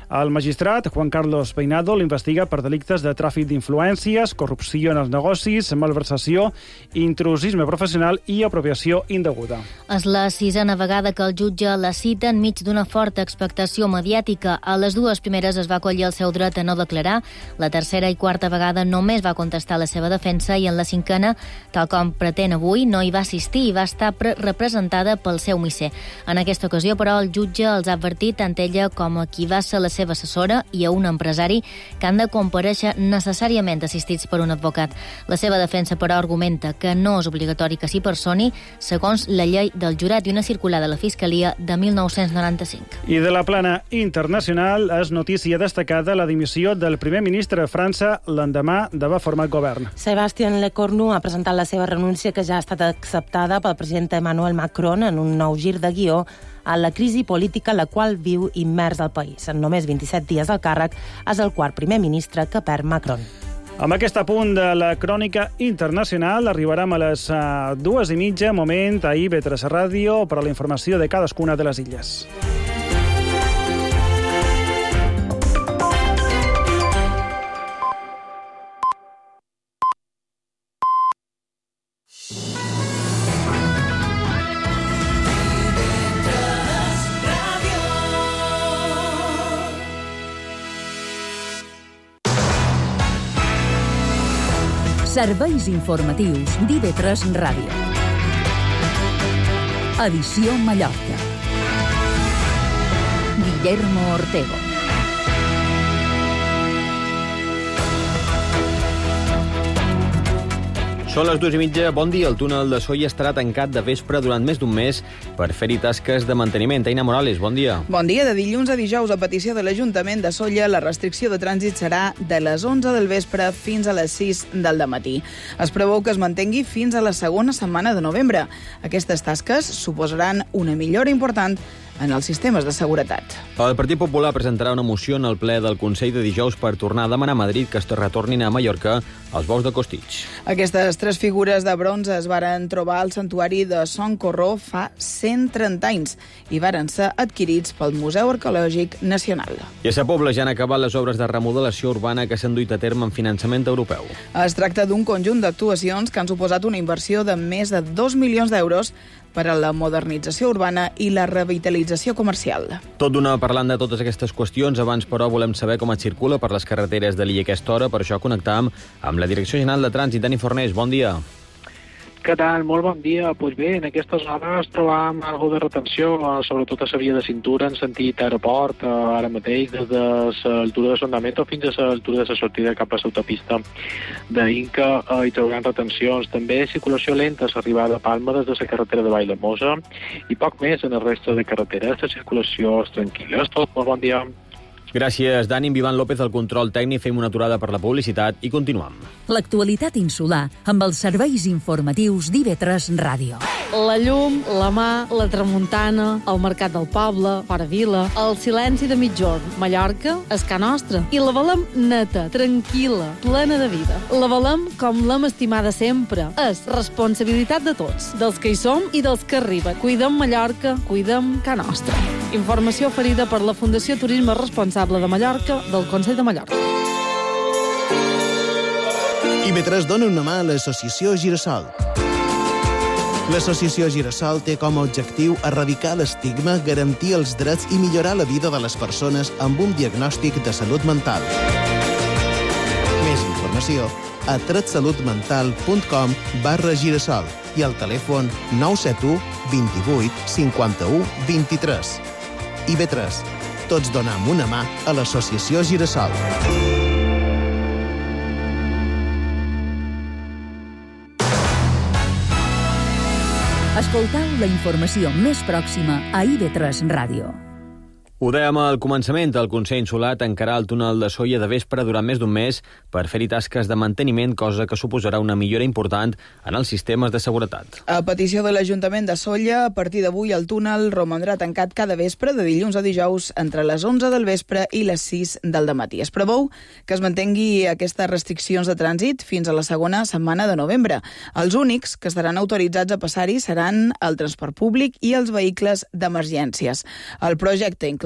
El magistrat Juan Carlos Peinado l'investiga per delictes de tràfic d'influències, corrupció en els negocis, malversació, intrusisme professional i apropiació indeguda. És la sisena vegada que el jutge la cita enmig d'una forta expectació mediàtica. A les dues primeres es va acollir el seu dret a no declarar, la tercera i quarta vegada només va contestar la seva defensa i en la cinquena, tal com pretén avui, no hi va assistir i va estar representada pel seu misser. En aquesta ocasió, però, el jutge els ha advertit tant ella com a qui va ser la seva assessora i a un empresari que han de comparèixer necessàriament assistits per un advocat. La seva defensa, però, argumenta que no és obligatori que s'hi personi, segons la llei del jurat i una circular de la Fiscalia de mil nou-cents noranta-cinc. I de la plana internacional és notícia destacada la dimissió del primer ministre de França l'endemà d'haver format govern. Sébastien Lecornu ha presentat la seva renúncia, que ja ha estat acceptada pel president Emmanuel Macron en un nou gir de guió a la crisi política en la qual viu immers el país. En només vint-i-set dies al càrrec és el quart primer ministre que perd Macron. Amb aquest apunt de la crònica internacional arribarem a les uh, dues i mitja, moment a I V tres Ràdio per a la informació de cadascuna de les illes. Serveis informatius d'I V tres Ràdio. Edició Mallorca. Guillermo Ortego. Són les dues i mitja. Bon dia. El túnel de Sóller estarà tancat de vespre durant més d'un mes per fer-hi tasques de manteniment. Aina Morales, bon dia. Bon dia. De dilluns a dijous, a petició de l'Ajuntament de Sóller, la restricció de trànsit serà de les onze del vespre fins a les sis del dematí. Es preveu que es mantengui fins a la segona setmana de novembre. Aquestes tasques suposaran una millora important en els sistemes de seguretat. El Partit Popular presentarà una moció en el ple del Consell de dijous per tornar a demanar a Madrid que es retornin a Mallorca els bous de Costitx. Aquestes tres figures de bronze es varen trobar al santuari de Son Corró fa cent trenta anys i varen ser adquirits pel Museu Arqueològic Nacional. I a Sa Pobla ja han acabat les obres de remodelació urbana que s'han duit a terme amb finançament europeu. Es tracta d'un conjunt d'actuacions que han suposat una inversió de més de dos milions d'euros per a la modernització urbana i la revitalització comercial. Tot d'una parlant de totes aquestes qüestions, abans però volem saber com es circula per les carreteres de l'illa a aquesta hora, per això connectam amb la Direcció General de Trànsit. Dani Fornés, bon dia. Què tal? Molt bon dia. Pues bé, en aquestes hores trobam algo de retenció, sobretot a la via de cintura en sentit aeroport, ara mateix des de l'altura de Sondamento fins a l'altura de la sortida cap a l'autopista d'Inca, hi trauran retencions. També circulació lenta a l'arribada a Palma des de la carretera de Valldemossa i poc més en el resta de carreteres. La circulació és tranquil·la. És tot. Molt bon dia. Gràcies, Dani. Amb Ivan López, el control tècnic. Fem una aturada per la publicitat i continuem. L'actualitat insular amb els serveis informatius d'I V tres Ràdio. La llum, la mà, la tramuntana, el mercat del poble, fora vila, el silenci de mitjorn. Mallorca és ca nostra. I la volem neta, tranquil·la, plena de vida. La volem com l'hem estimada sempre. És responsabilitat de tots, dels que hi som i dels que arriben. Cuidem Mallorca, cuidem ca nostra. Informació oferida per la Fundació Turisme Responsable de Mallorca del Consell de Mallorca. I V tres dona una mà a l'associació Girasol. L'associació Girasol té com a objectiu erradicar l'estigma, garantir els drets i millorar la vida de les persones amb un diagnòstic de salut mental. Més informació a tretsalutmental.com barra girasol i al telèfon nou set u, vint-i-vuit, cinquanta-u, vint-i-tres. I V tres. Tots donem una mà a l'associació Girasol. Escoltau la informació més pròxima a I V tres Ràdio. Ho dèiem al començament, el Consell Insular tancarà el túnel de Sóller de vespre durant més d'un mes per fer-hi tasques de manteniment, cosa que suposarà una millora important en els sistemes de seguretat. A petició de l'Ajuntament de Sóller, a partir d'avui el túnel romandrà tancat cada vespre de dilluns a dijous entre les onze del vespre i les sis del dematí. Es preveu que es mantengui aquestes restriccions de trànsit fins a la segona setmana de novembre. Els únics que estaran autoritzats a passar-hi seran el transport públic i els vehicles d'emergències. El projecte inclou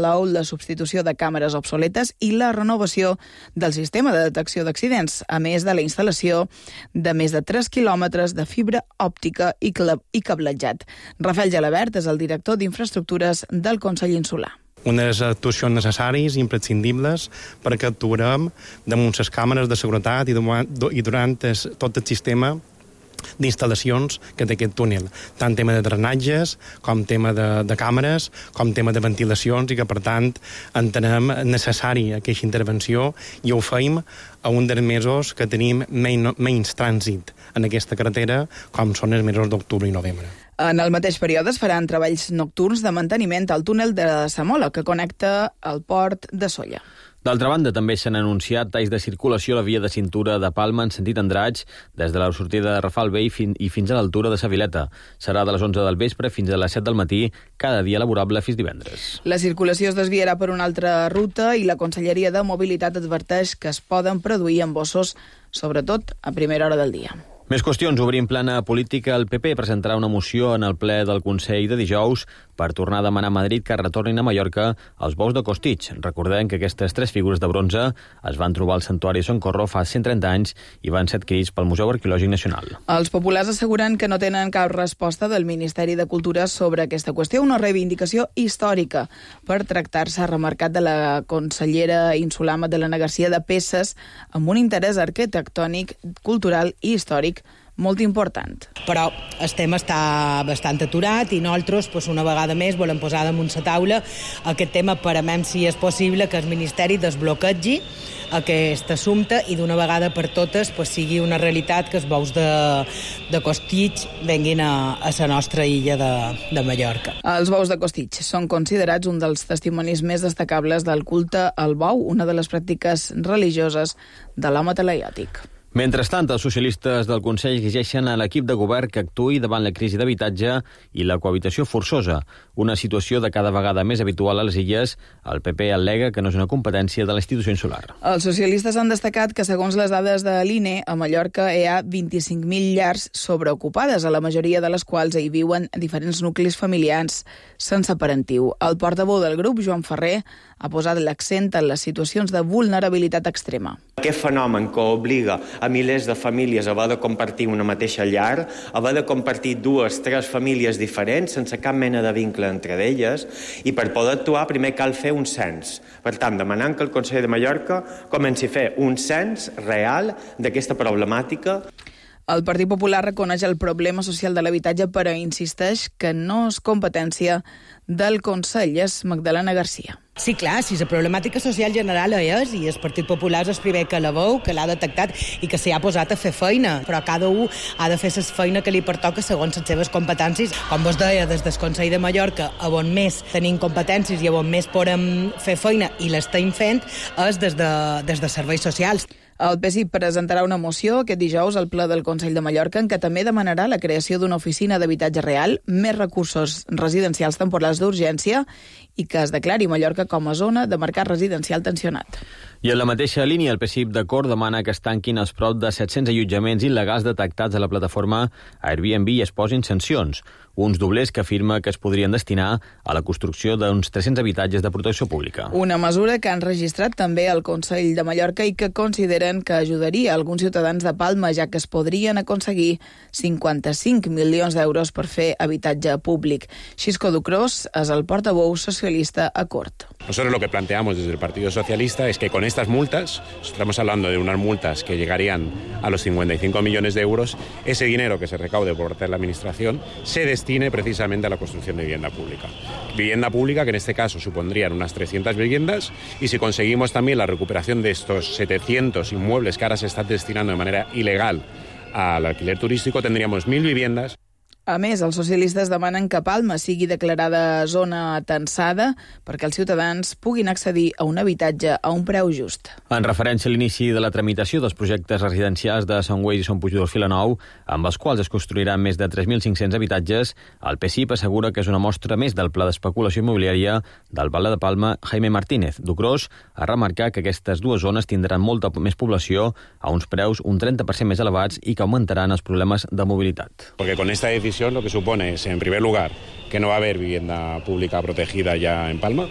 inclou la substitució de càmeres obsoletes i la renovació del sistema de detecció d'accidents, a més de la instal·lació de més de tres quilòmetres de fibra òptica i, i cablejat. Rafael Gelabert és el director d'Infraestructures del Consell Insular. Unes actuacions necessàries i imprescindibles perquè actuarem damunt les càmeres de seguretat i, i durant es, tot el sistema d'instal·lacions que té aquest túnel, tant tema de drenatges com tema de, de càmeres, com tema de ventilacions, i que per tant entenem necessari aquesta intervenció i ho feim a un dels mesos que tenim menys, menys trànsit en aquesta carretera, com són els mesos d'octubre i novembre. En el mateix període es faran treballs nocturns de manteniment al túnel de Samola, que connecta el port de Sóller. D'altra banda, també s'han anunciat talls de circulació a la via de cintura de Palma en sentit Andratx, des de la sortida de Rafal Vell i fins a l'altura de Savileta. Serà de les onze del vespre fins a les set del matí, cada dia laborable fins divendres. La circulació es desviarà per una altra ruta i la Conselleria de Mobilitat adverteix que es poden produir embossos, sobretot a primera hora del dia. Més qüestions. Obrim plana política. El P P presentarà una moció en el ple del Consell de dijous per tornar a demanar a Madrid que retornin a Mallorca els bous de Costitx. Recordem que aquestes tres figures de bronze es van trobar al Santuari Son Corro fa cent trenta anys i van ser adquirits pel Museu Arqueològic Nacional. Els populars asseguren que no tenen cap resposta del Ministeri de Cultura sobre aquesta qüestió, una reivindicació històrica per tractar-se, remarcat, de la consellera insular Madalena Garcia, de peces amb un interès arquitectònic, cultural i històric molt important. Però el tema està bastant aturat i nosaltres, pues, una vegada més, volem posar damunt la taula aquest tema per a veure si és possible que el Ministeri desbloquegi aquest assumpte i d'una vegada per totes pues, sigui una realitat que els bous de, de Costitx venguin a, a la nostra illa de, de Mallorca. Els bous de Costitx són considerats un dels testimonis més destacables del culte al bou, una de les pràctiques religioses de l'home talaiòtic. Mentrestant, els socialistes del Consell exigeixen a l'equip de govern que actuï davant la crisi d'habitatge i la cohabitació forçosa, una situació de cada vegada més habitual a les illes. El P P al·lega que no és una competència de la institució insular. Els socialistes han destacat que, segons les dades de l'I N E, a Mallorca hi ha vint-i-cinc mil llars sobreocupades, a la majoria de les quals hi viuen diferents nuclis familiars sense parentiu. El portaveu del grup, Joan Ferrer, ha posat l'accent en les situacions de vulnerabilitat extrema. Aquest fenomen que obliga a milers de famílies a haver de compartir una mateixa llar, a haver de compartir dues, tres famílies diferents, sense cap mena de vincle entre elles, i per poder actuar primer cal fer un cens. Per tant, demanant que el Consell de Mallorca comenci a fer un cens real d'aquesta problemàtica. El Partit Popular reconeix el problema social de l'habitatge, però insisteix que no és competència del Consell. És Magdalena Garcia. Sí, clar, si la problemàtica social general és, i el Partit Popular és el primer que la veu, que l'ha detectat i que s'hi ha posat a fer feina, però cada un ha de fer la feina que li pertoca segons les seves competències. Com vos deia, des del Consell de Mallorca, a on més tenim competències i a on més podem fer feina i l'estem fent és des de, des de serveis socials. El P S I presentarà una moció aquest dijous al ple del Consell de Mallorca en què també demanarà la creació d'una oficina d'habitatge real, més recursos residencials temporals d'urgència i que es declari Mallorca com a zona de mercat residencial tensionat. I en la mateixa línia, el P S I de Cor demana que es tanquin els prop de set-cents allotjaments il·legals detectats a la plataforma Airbnb i es posin sancions. Uns doblers que afirma que es podrien destinar a la construcció d'uns tres-cents habitatges de protecció pública. Una mesura que han registrat també al Consell de Mallorca i que consideren que ajudaria alguns ciutadans de Palma, ja que es podrien aconseguir cinquanta-cinc milions d'euros per fer habitatge públic. Xisco Ducros és el portaveu socialista a Cort. Nosotros lo que planteamos desde el Partido Socialista es que con estas multas, estamos hablando de unas multas que llegarían a los cincuenta y cinco millones de euros, ese dinero que se recaude por parte de la Administración se destine precisamente a la construcción de vivienda pública. Vivienda pública que en este caso supondrían unas trescientas viviendas y si conseguimos también la recuperación de estos setecientos inmuebles que ahora se están destinando de manera ilegal al alquiler turístico, tendríamos mil viviendas. A més, els socialistes demanen que Palma sigui declarada zona tensada perquè els ciutadans puguin accedir a un habitatge a un preu just. En referència a l'inici de la tramitació dels projectes residencials de Sant Güell i Sant Puigdós Filanou, amb els quals es construiran més de tres mil cinc-cents habitatges, el P S I assegura que és una mostra més del pla d'especulació immobiliària del Valle de Palma, Jaime Martínez. Ducros ha remarcat que aquestes dues zones tindran molta més població a uns preus un trenta per cent més elevats i que augmentaran els problemes de mobilitat. Porque con esta decisión lo que supone es, en primer lugar, que no va a haber vivienda pública protegida ya en Palma,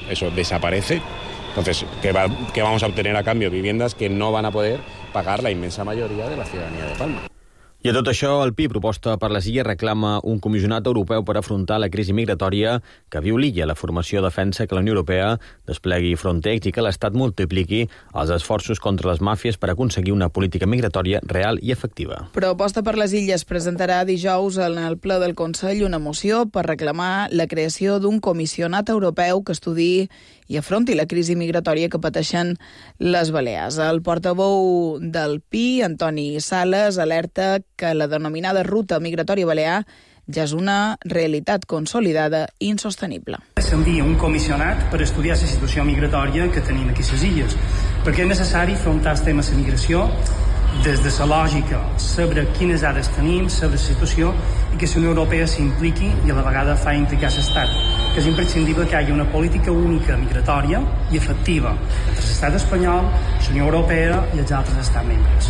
eso desaparece. Entonces, ¿qué, va, ¿qué vamos a obtener a cambio? Viviendas que no van a poder pagar la inmensa mayoría de la ciudadanía de Palma. I a tot això, el P I, proposta per les Illes, reclama un comissionat europeu per afrontar la crisi migratòria que viu l'illa. La formació defensa que la Unió Europea desplegui Frontex i que l'Estat multipliqui els esforços contra les màfies per aconseguir una política migratòria real i efectiva. Proposta per les Illes presentarà dijous en el ple del Consell una moció per reclamar la creació d'un comissionat europeu que estudiï i afronti la crisi migratòria que pateixen les Balears. El portaveu del P I, Antoni Sales, alerta que la denominada ruta migratòria balear ja és una realitat consolidada i insostenible. S'envia un comissionat per estudiar la situació migratòria que tenim aquí a les illes, perquè és necessari afrontar el tema de la migració des de la lògica, saber quines dades tenim, saber la situació i que la Unió Europea s'impliqui i a la vegada fa implicar l'Estat, que és imprescindible que hi hagi una política única migratòria i efectiva entre l'Estat espanyol, la Unió Europea i els altres estats membres.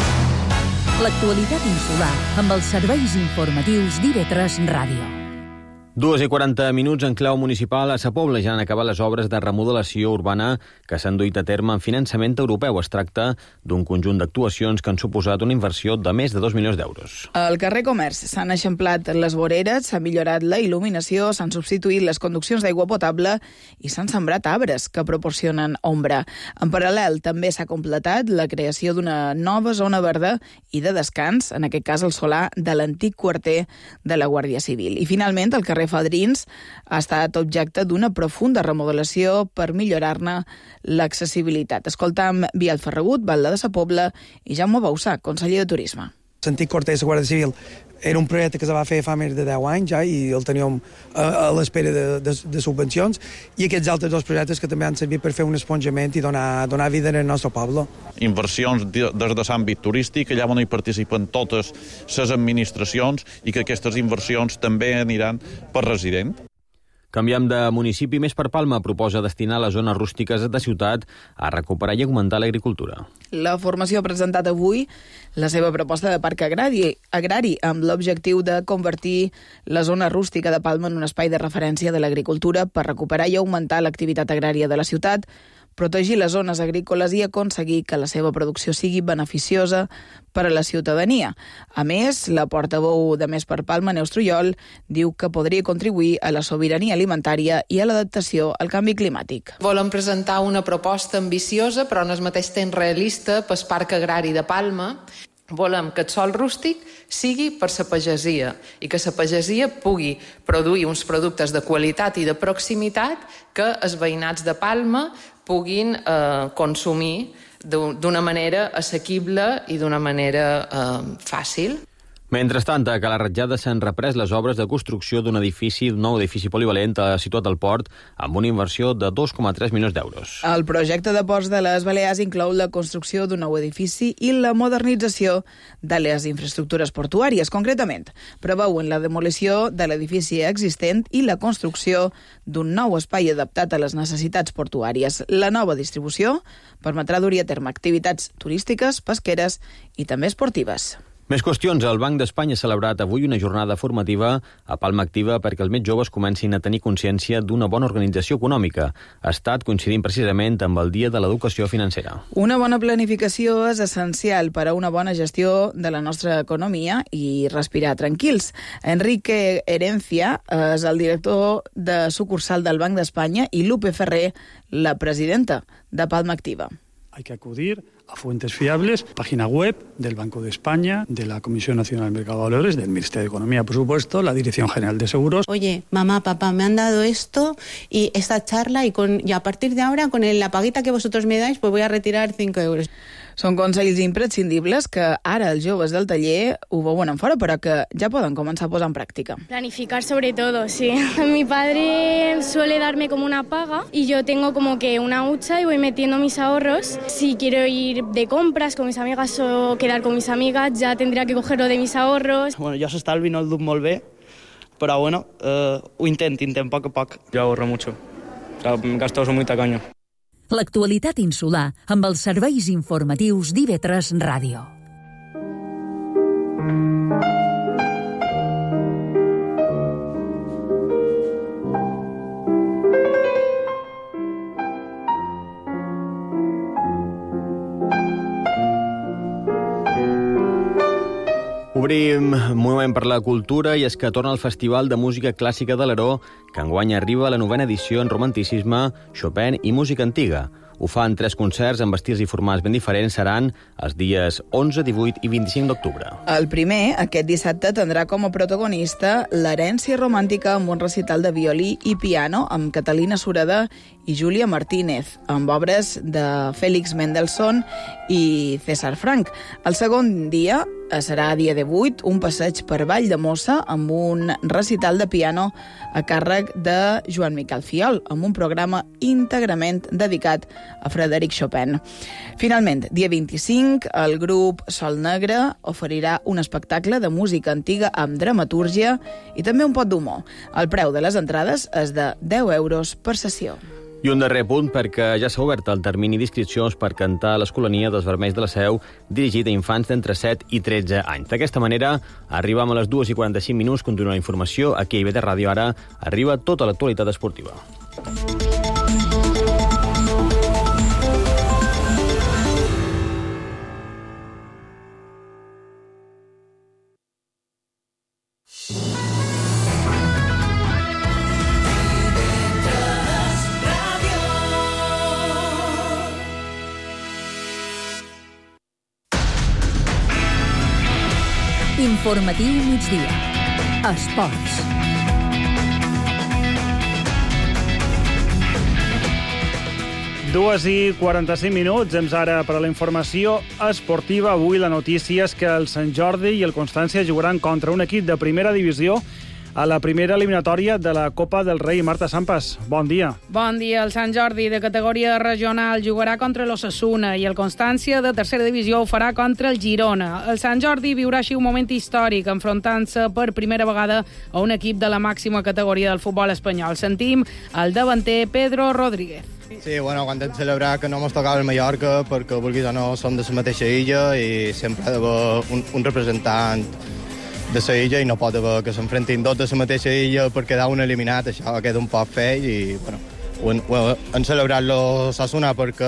L'actualitat insular amb els serveis informatius d'I V tres Ràdio. Dues i quaranta minuts en clau municipal. A Sa Pobla ja han acabat les obres de remodelació urbana que s'han duit a terme amb finançament europeu. Es tracta d'un conjunt d'actuacions que han suposat una inversió de més de dos milions d'euros. Al carrer Comerç s'han eixamplat les voreres, s'ha millorat la il·luminació, s'han substituït les conduccions d'aigua potable i s'han sembrat arbres que proporcionen ombra. En paral·lel també s'ha completat la creació d'una nova zona verda i de descans, en aquest cas el solar de l'antic quarter de la Guàrdia Civil. I finalment el carrer Fadrins ha estat objecte d'una profunda remodelació per millorar-ne l'accessibilitat. Escoltam Biel Ferragut, batlle de Sa Pobla, i Jaume Bausà, conseller de Turisme. L'antic quarter de la Guàrdia Civil era un projecte que es va fer fa més de deu anys ja i el teníem a, a l'espera de, de, de subvencions, i aquests altres dos projectes que també han servit per fer un esponjament i donar, donar vida en el nostre poble. Inversions des de l'àmbit turístic, allà on hi participen totes les administracions i que aquestes inversions també aniran per resident. Canviem de municipi. Més per Palma proposa destinar les zones rústiques de ciutat a recuperar i augmentar l'agricultura. La formació ha presentat avui la seva proposta de parc agrari, agrari amb l'objectiu de convertir la zona rústica de Palma en un espai de referència de l'agricultura per recuperar i augmentar l'activitat agrària de la ciutat, protegir les zones agrícoles i aconseguir que la seva producció sigui beneficiosa per a la ciutadania. A més, la portaveu de Més per Palma, Neus Trullol, diu que podria contribuir a la sobirania alimentària i a l'adaptació al canvi climàtic. Volem presentar una proposta ambiciosa, però en el mateix temps realista, pel Parc Agrari de Palma. Volem que el sòl rústic sigui per la pagesia i que la pagesia pugui produir uns productes de qualitat i de proximitat que els veïnats de Palma puguin eh, consumir d'una manera assequible i d'una manera eh, fàcil. Mentrestant, a Cala Ratjada s'han reprès les obres de construcció d'un edifici, un nou edifici polivalent situat al port, amb una inversió de dos coma tres milions d'euros. El projecte de Ports de les Balears inclou la construcció d'un nou edifici i la modernització de les infraestructures portuàries. Concretament, preveuen la demolició de l'edifici existent i la construcció d'un nou espai adaptat a les necessitats portuàries. La nova distribució permetrà dur a terme activitats turístiques, pesqueres i també esportives. Més qüestions. El Banc d'Espanya ha celebrat avui una jornada formativa a Palma Activa perquè els més joves comencin a tenir consciència d'una bona organització econòmica. Ha estat coincidint precisament amb el Dia de l'Educació Financera. Una bona planificació és essencial per a una bona gestió de la nostra economia i respirar tranquils. Enrique Herencia és el director de sucursal del Banc d'Espanya i Lupe Ferrer, la presidenta de Palma Activa. Hay que acudir a fuentes fiables, página web del Banco de España, de la Comisión Nacional del Mercado de Valores, del Ministerio de Economía, por supuesto, la Dirección General de Seguros. Oye, mamá, papá, me han dado esto y esta charla y, con, y a partir de ahora, con el, la paguita que vosotros me dais, pues voy a retirar cinco euros. Són consells imprescindibles que ara els joves del taller ho veuen en fora, però que ja poden començar a posar en pràctica. Planificar sobre todo, sí. Mi padre suele darme como una paga y yo tengo como que una hucha y voy metiendo mis ahorros. Si quiero ir de compras con mis amigas o quedar con mis amigas, ya tendría que cogerlo de mis ahorros. Bueno, jo l'estalvi no el duc molt bé, però bueno, eh, ho intent, intent poc a poc. Yo ahorro mucho. O sea, gasto muy tacaño. L'actualitat insular amb els serveis informatius d'I V tres Ràdio. Obrim un moment per la cultura i és que torna el Festival de Música Clàssica de l'Aró, que enguany arriba a la novena edició en romanticisme, Chopin i música antiga. Ho fan tres concerts amb estils i formats ben diferents, seran els dies onze, divuit i vint-i-cinc d'octubre. El primer, aquest dissabte, tindrà com a protagonista l'herència romàntica amb un recital de violí i piano amb Catalina Sureda i Júlia Martínez, amb obres de Félix Mendelssohn i César Frank. El segon dia serà dia divuit, un passeig per Vall de Mossa amb un recital de piano a càrrec de Joan Miquel Fiol, amb un programa íntegrament dedicat a Frederic Chopin. Finalment, dia vint-i-cinc, el grup Sol Negre oferirà un espectacle de música antiga amb dramatúrgia i també un pot d'humor. El preu de les entrades és de deu euros per sessió. I un darrer punt, perquè ja s'ha obert el termini d'inscripcions per cantar a l'Escolania dels Vermells de la Seu, dirigit a infants d'entre set i tretze anys. D'aquesta manera, arribam a les dues i quaranta-cinc minuts, continua la informació. Aquí a I V T Ràdio ara arriba tota l'actualitat esportiva. Informatiu migdia. Esports. Dues i quaranta-cinc minuts, temps ara per a la informació esportiva. Avui la notícia és que el Sant Jordi i el Constància jugaran contra un equip de primera divisió a la primera eliminatòria de la Copa del Rei. Marta Sampas, bon dia. Bon dia. El Sant Jordi, de categoria regional, jugarà contra l'Osasuna i el Constància, de tercera divisió, ho farà contra el Girona. El Sant Jordi viurà així un moment històric, enfrontant-se per primera vegada a un equip de la màxima categoria del futbol espanyol. Sentim el davanter Pedro Rodríguez. Sí, bueno, content de celebrar que no mos tocava el Mallorca, perquè vulguis o no som de la mateixa illa i sempre ha d'haver un, un representant de la illa i no pot haver que s'enfrentin dos de la mateixa illa per quedar un eliminat. Això queda un poc fei i bueno, ho, ho, hem celebrat l'Osasuna perquè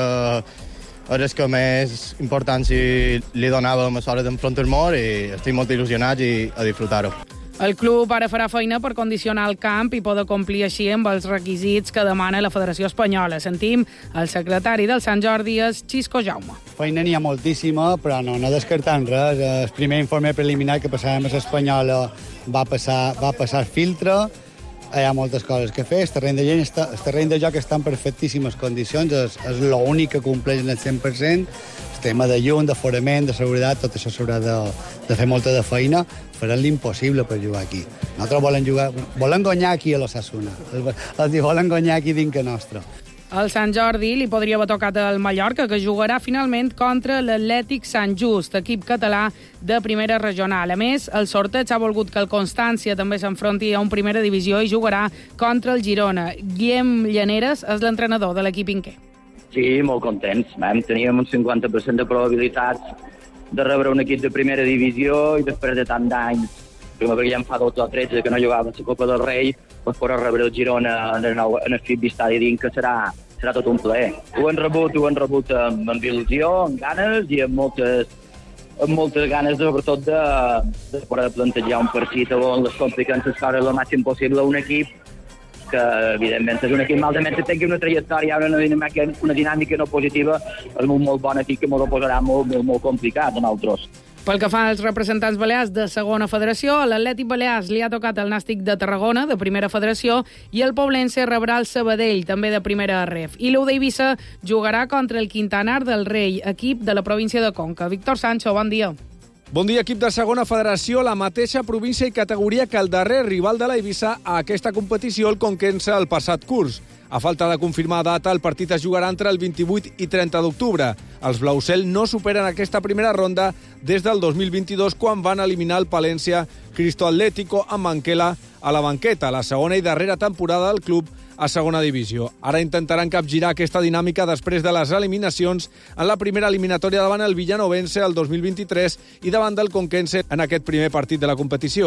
era el que més important si li donàvem a l'hora d'enfrontar-nos i estic molt il·lusionat i a disfrutar-ho. El club ara farà feina per condicionar el camp i poder complir així amb els requisits que demana la Federació Espanyola. Sentim el secretari del Sant Jordi, és Xisco Jaume. Feina n'hi ha moltíssima, però no, no descartant res. El primer informe preliminar que passàvem a l'Espanyola va passar, va passar filtre. Hi ha moltes coses que fer. El terreny de, gent està, el terreny de joc està en perfectíssimes condicions, és, és l'únic que compleix en el cent per cent. El tema de llum, d'aforament, de seguretat, tot això s'haurà de, de fer molta de feina. Faran l'impossible per jugar aquí. Nosaltres volem jugar, volem guanyar aquí a l'Osasuna. Els volen guanyar aquí dintre nostre. El Sant Jordi li podria haver tocat al Mallorca, que jugarà finalment contra l'Atlètic Sant Just, equip català de primera regional. A més, el sorteig ha volgut que el Constància també s'enfronti a un primera divisió i jugarà contra el Girona. Guillem Llaneres és l'entrenador de l'equip inquer. Sí, molt contents. Vam, teníem un cinquanta per cent de probabilitats de rebre un equip de primera divisió i després de tant d'anys, primer perquè ja en fa dos o tretze que no jugava a la Copa del Rei, doncs poder rebre el Girona en el, en el Fitbit Stadi dins, que serà, serà tot un plaer. Ho han rebut, ho han rebut amb, amb il·lusió, amb ganes i amb moltes, amb moltes ganes, sobretot, de, de poder plantejar un partit on les complicances cauren el màxim possible a un equip que, evidentment, és un equip malament que tingui una trajectòria, una dinàmica, una dinàmica no positiva, és un molt bon equip que m'ho posarà molt, molt, molt complicat a nosaltres. Pel que fa als representants balears de segona federació, l'Atlètic Balears li ha tocat el Nàstic de Tarragona, de primera federació, i el Poblense rebrà el Sabadell, també de primera ref. I l'U d'Eivissa jugarà contra el Quintanar del Rei, equip de la província de Conca. Víctor Sancho, bon dia. Bon dia, equip de segona federació, la mateixa província i categoria que el darrer rival de l'Eivissa a aquesta competició, el Conquense, el passat curs. A falta de confirmar data, el partit es jugarà entre el vint-i-vuit i trenta d'octubre. Els Blaucel no superen aquesta primera ronda des del dos mil vint-i-dos, quan van eliminar el Palència Cristo Atlético amb Manquela a la banqueta, la segona i darrera temporada del club a segona divisió. Ara intentaran capgirar aquesta dinàmica després de les eliminacions en la primera eliminatòria davant el Villanovense el dos mil vint-i-tres i davant del Conquense en aquest primer partit de la competició.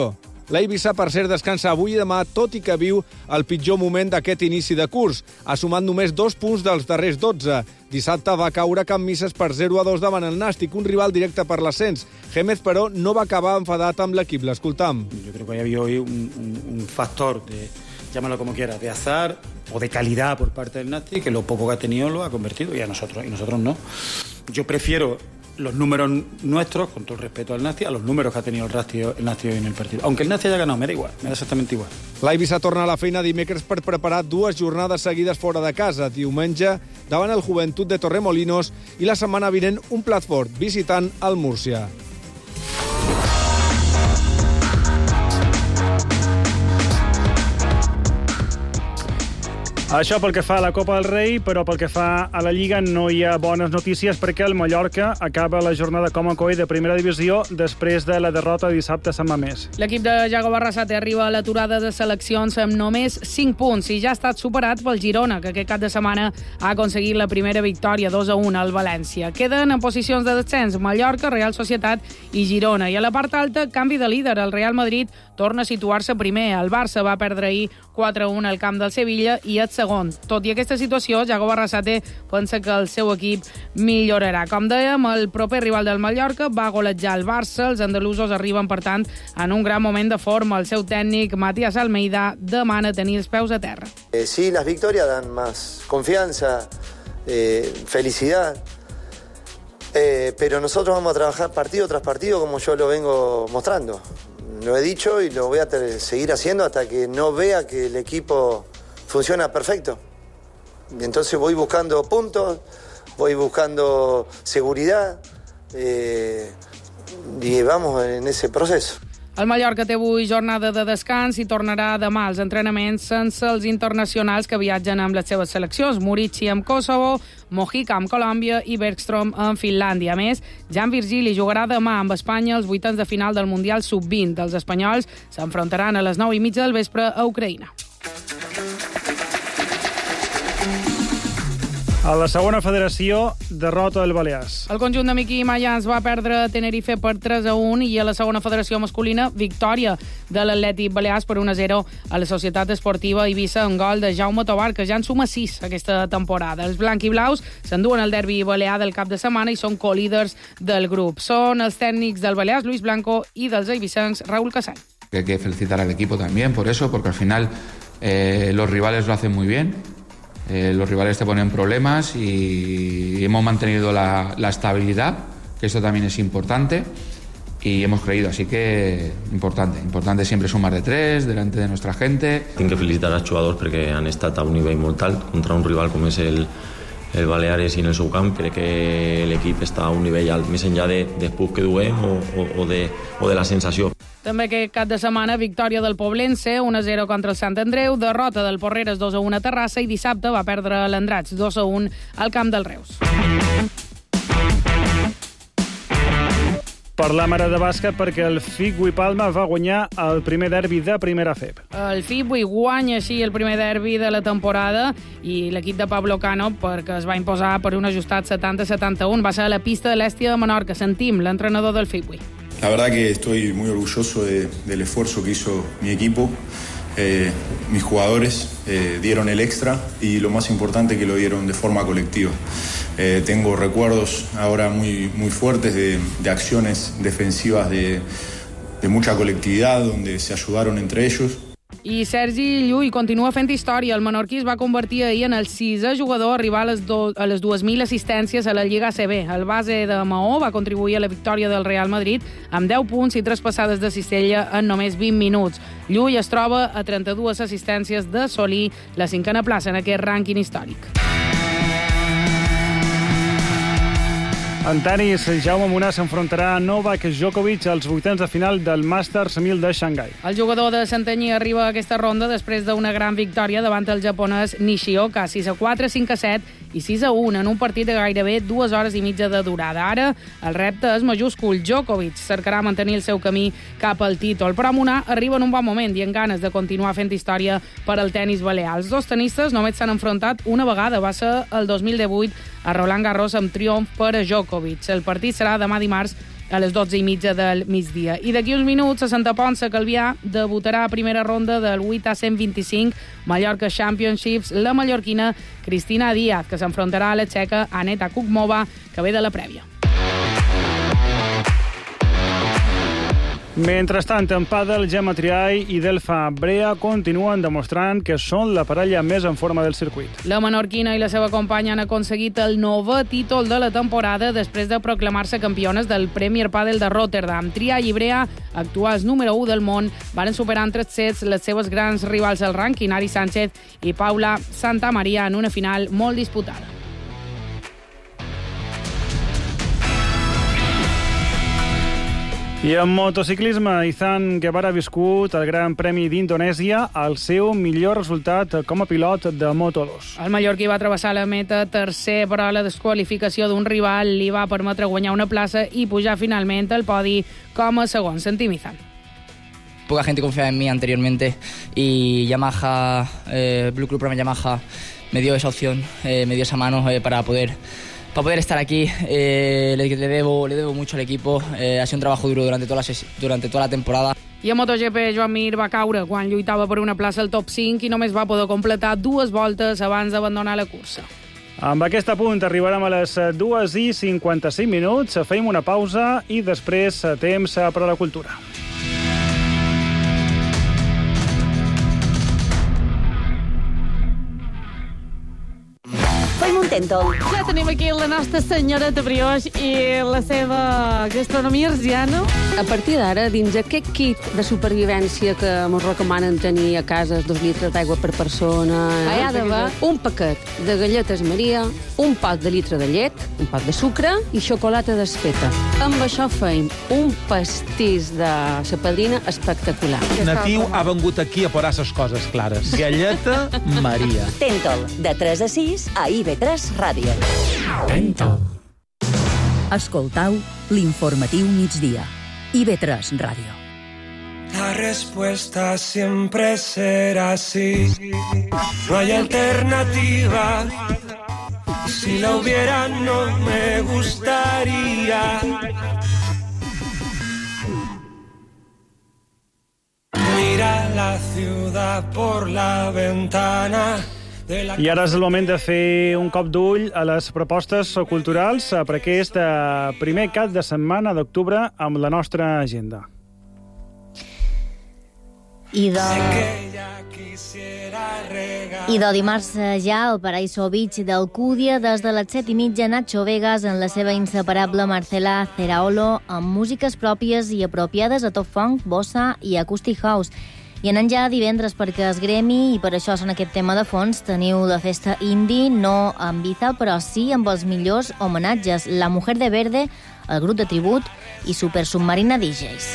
L'Eivissa, per cert, descansa avui i demà, tot i que viu el pitjor moment d'aquest inici de curs. Ha sumat només dos punts dels darrers dotze. Dissabte va caure Can Misses per zero a dos davant el Nàstic, un rival directe per l'ascens. Gémez, però, no va acabar enfadat amb l'equip. L'escoltam. Yo creo que había hoy un, un, un factor de, llámalo como quieras, de azar o de calidad por parte del Nàstic, que lo poco que ha tenido lo ha convertido, y a nosotros, y nosotros no. Yo prefiero los números nuestros, con todo el respeto al Nàstic, a los números que ha tenido el Nàstic, el Nàstic hoy en el partido. Aunque el Nàstic haya ganado, me da igual, me da exactamente igual. L'Eivissa torna a la feina dimecres per preparar dues jornades seguides fora de casa. Diumenge, davant el Joventut de Torremolinos, i la setmana vinent un plat fort, visitant el Múrcia. Això pel que fa a la Copa del Rei, però pel que fa a la Lliga no hi ha bones notícies perquè el Mallorca acaba la jornada com a coi de primera divisió després de la derrota dissabte a Sant Mamés. L'equip de Iago Barrasate arriba a l'aturada de seleccions amb només cinc punts i ja ha estat superat pel Girona, que aquest cap de setmana ha aconseguit la primera victòria dos a un al València. Queden en posicions de descens Mallorca, Real Societat i Girona. I a la part alta, canvi de líder. El Real Madrid torna a situar-se primer. El Barça va perdre ahir quatre a un al camp del Sevilla i és segon. Tot i aquesta situació, Iago Barrasate pensa que el seu equip millorarà. Com dèiem, el proper rival del Mallorca va golejar el Barça. Els andalusos arriben, per tant, en un gran moment de forma. El seu tècnic, Matías Almeida, demana tenir els peus a terra. Eh, sí, las victorias dan más confianza, eh, felicidad, eh, pero nosotros vamos a trabajar partido tras partido como yo lo vengo mostrando. Lo he dicho y lo voy a seguir haciendo hasta que no vea que el equipo funciona perfecto. Y entonces voy buscando puntos, voy buscando seguridad eh, y vamos en ese proceso. El Mallorca té avui jornada de descans i tornarà demà als entrenaments sense els internacionals que viatgen amb les seves seleccions. Murici amb Kosovo, Mojica amb Colòmbia i Bergstrom amb Finlàndia. A més, Jan Virgili jugarà demà amb Espanya els vuitens de final del Mundial sub vint. Els espanyols s'enfrontaran a les nou i mitja del vespre a Ucraïna. A la segona federació, derrota del Balears. El conjunt de Miqui Mayans va perdre a Tenerife per tres a un i a la segona federació masculina, victòria de l'Atlètic Balears per un a zero a la Societat Esportiva Eivissa amb gol de Jaume Tobar, que ja en suma sis aquesta temporada. Els blanc-i-blaus s'enduen el derbi balear del cap de setmana i són co-líders del grup. Són els tècnics del Balears, Luis Blanco, i dels eivissencs, Raúl Casany. Hay que felicitar al equipo también por eso, porque al final eh, los rivales lo hacen muy bien. Eh, los rivales te ponen problemas y hemos mantenido la, la estabilidad, que esto también es importante, y hemos creído, así que importante, importante siempre sumar de tres delante de nuestra gente. Tinc que felicitar als jugadors perquè han estat a un nivell molt alt contra un rival com és el, el Baleares i en el seu camp. Crec que l'equip està a un nivell alt, més enllà de, de puc que duem o, o, o, de, o de la sensació. També aquest cap de setmana, victòria del Poblense, un a zero contra el Sant Andreu, derrota del Porreres dos a un a Terrassa i dissabte va perdre l'Andrats dos a un al camp del Reus. Parlam ara de bàsquet perquè el Figui Palma va guanyar el primer derbi de primera F E B. El Figui guanya així el primer derbi de la temporada i l'equip de Pablo Cano, perquè es va imposar per un ajustat setanta a setanta un, va ser a la pista de l'Èstia de Menorca. Sentim l'entrenador del Figui. La verdad que estoy muy orgulloso de, del esfuerzo que hizo mi equipo. Eh, mis jugadores eh, dieron el extra y lo más importante que lo dieron de forma colectiva. Eh, tengo recuerdos ahora muy, muy fuertes de, de acciones defensivas de, de mucha colectividad, donde se ayudaron entre ellos. I Sergi Llull continua fent història. El menorquí es va convertir ahir en el sisè jugador a arribar a les, do, a les dues mil assistències a la Lliga A C B. El base de Maó va contribuir a la victòria del Real Madrid amb deu punts i tres passades de cistella en només vint minuts. Llull es troba a trenta-dues assistències de solir la cinquena plaça en aquest rànquing històric. En tenis, Jaume Munar s'enfrontarà a Novak Djokovic als vuitens de final del Masters mil de Xangai. El jugador de Santanyí arriba a aquesta ronda després d'una gran victòria davant el japonès Nishioka, sis a quatre, cinc a set i sis a un en un partit de gairebé dues hores i mitja de durada. Ara, el repte és majúscul. Djokovic cercarà mantenir el seu camí cap al títol, però Munar arriba en un bon moment i amb ganes de continuar fent història per al tenis balear. Els dos tenistes només s'han enfrontat una vegada, va ser el dos mil divuit a Roland Garros amb triomf per a Djokovic. El partit serà demà dimarts a les dotze i mitja del migdia. I d'aquí uns minuts, a Santa Ponça, Calvià, debutarà a primera ronda del vuit a cent vint-i-cinc Mallorca Championships la mallorquina Cristina Díaz, que s'enfrontarà a la txeca Aneta Kukmova, que ve de la prèvia. Mentrestant, en pàdel, Gemma Triay i Delfa Brea continuen demostrant que són la parella més en forma del circuit. La menorquina i la seva companya han aconseguit el novè títol de la temporada després de proclamar-se campiones del Premier Padel de Rotterdam. Triay i Brea, actuals número u del món, van superar en tres sets les seves grans rivals al rànquing, Ari Sánchez i Paula Santamaria, en una final molt disputada. I en motociclisme, Izan Guevara ha viscut el Gran Premi d'Indonèsia, el seu millor resultat com a pilot de Moto dos. El mallorquí va travessar la meta tercer, però la desqualificació d'un rival li va permetre guanyar una plaça i pujar finalment al podi com a segon. Sentim Izan. Poca gente confiaba en mí anteriormente y Yamaha, eh, Blue Club Prema Yamaha me dio esa opción, eh, me dio esa mano eh, para poder Para poder estar aquí. Eh, le, le, debo, le debo mucho al equipo. Eh, ha sido un trabajo duro durante toda, la, durante toda la temporada. I a MotoGP, Joan Mir va caure quan lluitava per una plaça al top cinc i només va poder completar dues voltes abans d'abandonar la cursa. Amb aquest punt arribarem a les dues i cinquanta-cinc minuts. Fem una pausa i després temps per a la cultura. Tentol. Ja tenim aquí la nostra senyoreta Brioix i la seva gastronomia arsiana. A partir d'ara, dins aquest kit de supervivència que ens recomanen tenir a casa, dos litres d'aigua per persona, hi ha d'haver un paquet de galletes Maria, un pot de litre de llet, un pot de sucre i xocolata desfeta. Amb això feim un pastís de sa padrina espectacular. Natiu ha vengut aquí a posar ses coses clares. Galleta Maria. Tentol, de tres a sis a I B tres Ràdio. Tentol. Escoltau l'informatiu migdia. I B tres Ràdio. La respuesta siempre será sí. No hay alternativa. Si la hubiera no me gustaría. Mira la ciudad por la ventana. I ara és el moment de fer un cop d'ull a les propostes culturals per aquest primer cap de setmana d'octubre amb la nostra agenda. I de... I de dimarts ja al Paraíso Beach d'Alcúdia, des de les set i mitja, Nacho Vegas en la seva inseparable Marcela Ceraolo, amb músiques pròpies i apropiades a top funk, bossa i acoustic house. I anant ja divendres perquè es gremi, i per això són aquest tema de fons, teniu la festa indie, no amb Ibiza, però sí amb els millors homenatges. La Mujer de Verde, el grup de tribut i Super Submarina D Js.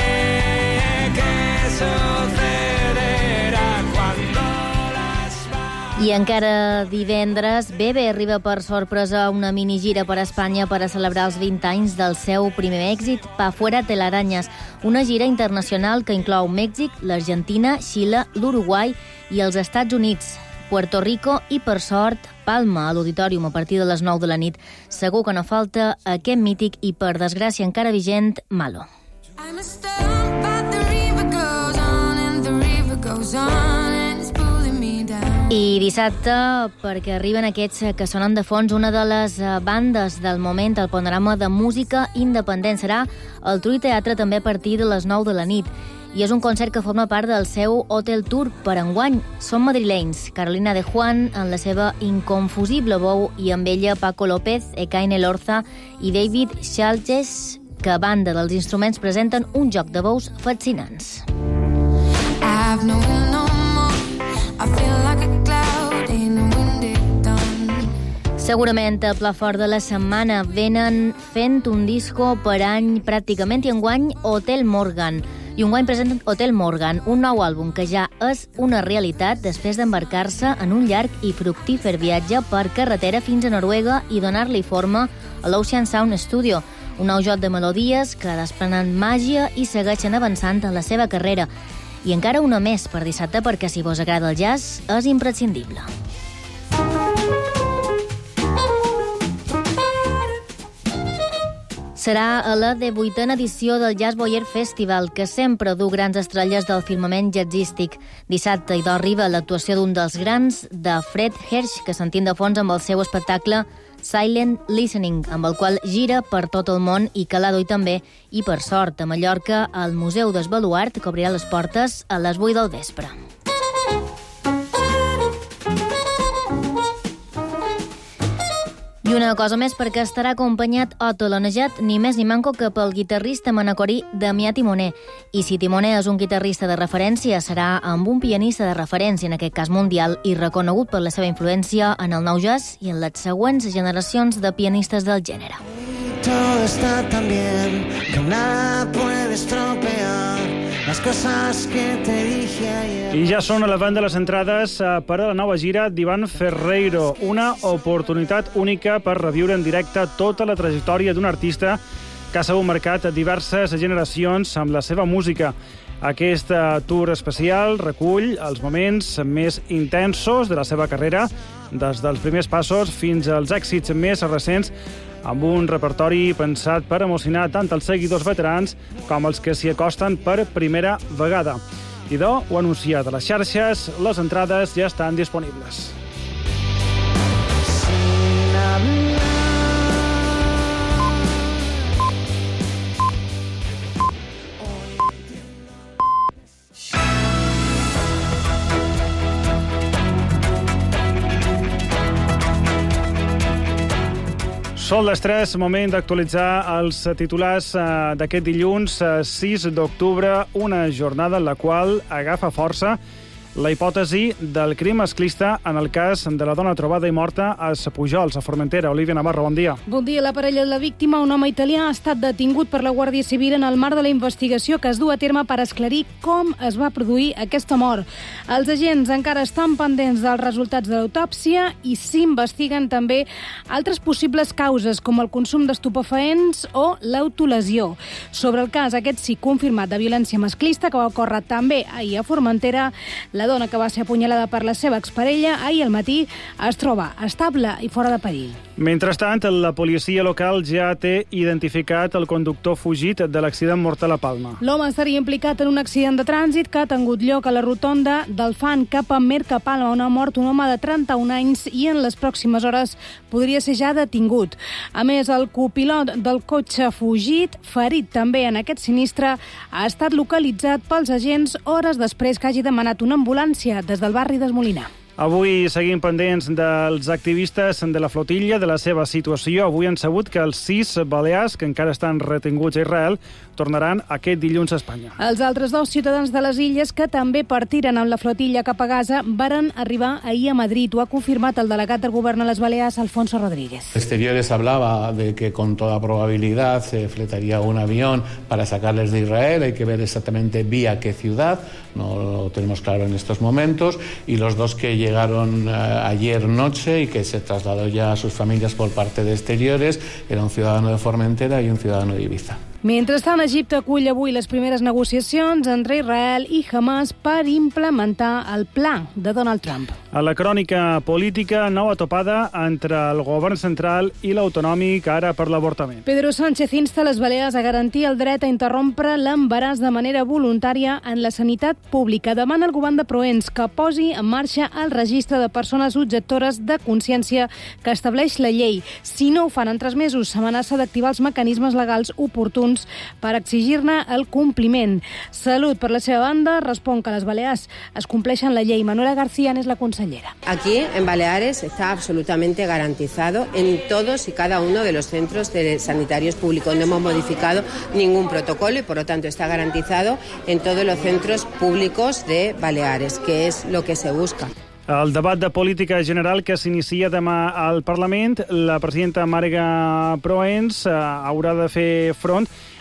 I encara divendres, Bebe arriba per sorpresa una minigira per Espanya per a celebrar els vint anys del seu primer èxit, Pa Fuera Telarañas, una gira internacional que inclou Mèxic, l'Argentina, Xile, l'Uruguai i els Estats Units, Puerto Rico i, per sort, Palma, a l'Auditorium a partir de les nou de la nit. Segur que no falta aquest mític i, per desgràcia, encara vigent, Malo. I'm a stump, but the river goes on and the river goes on and it's pulling me down. I dissabte, perquè arriben aquests que sonen de fons, una de les bandes del moment al panorama de música independent serà el Trull Teatre, també a partir de les nou de la nit. I és un concert que forma part del seu Hotel Tour per enguany. Són madrilenys, Carolina de Juan en la seva inconfusible veu i amb ella Paco López, Ekaine Lorza i David Schalges, que a banda dels instruments presenten un joc de veus fascinants. I've no no more. I feel like a cloud in a windy dawn. Segurament a pla fort de la setmana venen fent un disco per any pràcticament i enguany Hotel Morgan. I enguany presenten Hotel Morgan, un nou àlbum que ja és una realitat després d'embarcar-se en un llarg i fructífer viatge per carretera fins a Noruega i donar-li forma a l'Ocean Sound Studio, un nou joc de melodies que desprenen màgia i segueixen avançant en la seva carrera. I encara una més per dissabte, perquè si vos agrada el jazz, és imprescindible. Serà a la divuitena edició del Jazz Boyer Festival, que sempre du grans estrelles del firmament jazzístic. Dissabte hi arriba l'actuació d'un dels grans, de Fred Hersch, que sentim de fons amb el seu espectacle Silent Listening, amb el qual gira per tot el món i que l'ha duit també, i per sort, a Mallorca, al Museu del Baluart, que obrirà les portes a les vuit del vespre. I una cosa més, perquè estarà acompanyat o talonejat ni més ni manco que pel guitarrista manacorí Damià Timoner. I si Timoner és un guitarrista de referència, serà amb un pianista de referència, en aquest cas mundial, i reconegut per la seva influència en el nou jazz i en les següents generacions de pianistes del gènere. Todo está tan bien que nada puede estropear las cosas que te dije ayer. I ja són a la venda les entrades per a la nova gira d'Ivan Ferreiro, una oportunitat única per reviure en directe tota la trajectòria d'un artista que ha sabut marcat diverses generacions amb la seva música. Aquest tour especial recull els moments més intensos de la seva carrera, des dels primers passos fins als èxits més recents, amb un repertori pensat per emocionar tant els seguidors veterans com els que s'hi acosten per primera vegada. Idò ho ha anunciat a les xarxes, les entrades ja estan disponibles. Són les tres, moment d'actualitzar els titulars d'aquest dilluns sis d'octubre, una jornada en la qual agafa força la hipòtesi del crim masclista en el cas de la dona trobada i morta a Pujols, a Formentera. Olivia Navarro, bon dia. Bon dia. La parella de la víctima, un home italià, ha estat detingut per la Guàrdia Civil en el marc de la investigació que es du a terme per esclarir com es va produir aquesta mort. Els agents encara estan pendents dels resultats de l'autòpsia i s'investiguen també altres possibles causes, com el consum d'estupefaents o l'autolesió. Sobre el cas, aquest sí confirmat de violència masclista, que va ocórrer també ahir a Formentera, la dona que va ser apunyalada per la seva exparella ahir al matí es troba estable i fora de perill. Mentrestant, la policia local ja té identificat el conductor fugit de l'accident mortal a Palma. L'home estaria implicat en un accident de trànsit que ha tingut lloc a la rotonda del Fan cap a Mercapalma, on ha mort un home de trenta-un anys i en les pròximes hores podria ser ja detingut. A més, el copilot del cotxe fugit, ferit també en aquest sinistre, ha estat localitzat pels agents hores després que hagi demanat una ambulància des del barri d'Esmolinar. Avui seguim pendents dels activistes de la flotilla, de la seva situació. Avui han sabut que els sis balears que encara estan retinguts a Israel tornaran aquest dilluns a Espanya. Els altres dos ciutadans de les illes que també partiren amb la flotilla cap a Gaza varen arribar ahir a Madrid. Ho ha confirmat el delegat del govern a les Balears, Alfonso Rodríguez. Exteriores hablaba de que con toda probabilidad se fletaría un avión para sacarles de Israel. Hay que ver exactamente vía qué ciudad, no lo tenemos claro en estos momentos. Y los dos que llegaron uh, ayer noche y que se trasladó ya a sus familias por parte de Exteriores era un ciudadano de Formentera y un ciudadano de Ibiza. Mentrestant, Egipte acull avui les primeres negociacions entre Israel i Hamas per implementar el pla de Donald Trump. A la crònica política, nova topada entre el govern central i l'autonòmic ara per l'avortament. Pedro Sánchez insta les Balears a garantir el dret a interrompre l'embaràs de manera voluntària en la sanitat pública. Demana al govern de Proens que posi en marxa el registre de persones objectores de consciència que estableix la llei. Si no ho fan en tres mesos, s'amenaça d'activar els mecanismes legals oportuns per exigir-ne el compliment. Salut, per la seva banda, respon que les Balears es compleixen la llei. Manuela García és la consellera. Aquí, en Baleares, está absolutamente garantizado en todos y cada uno de los centros de sanitarios públicos. No hemos modificado ningún protocolo y, por lo tanto, está garantizado en todos los centros públicos de Baleares, que es lo que se busca. El debat de política general que s'inicia demà al Parlament, la presidenta Marga Proens haurà de fer front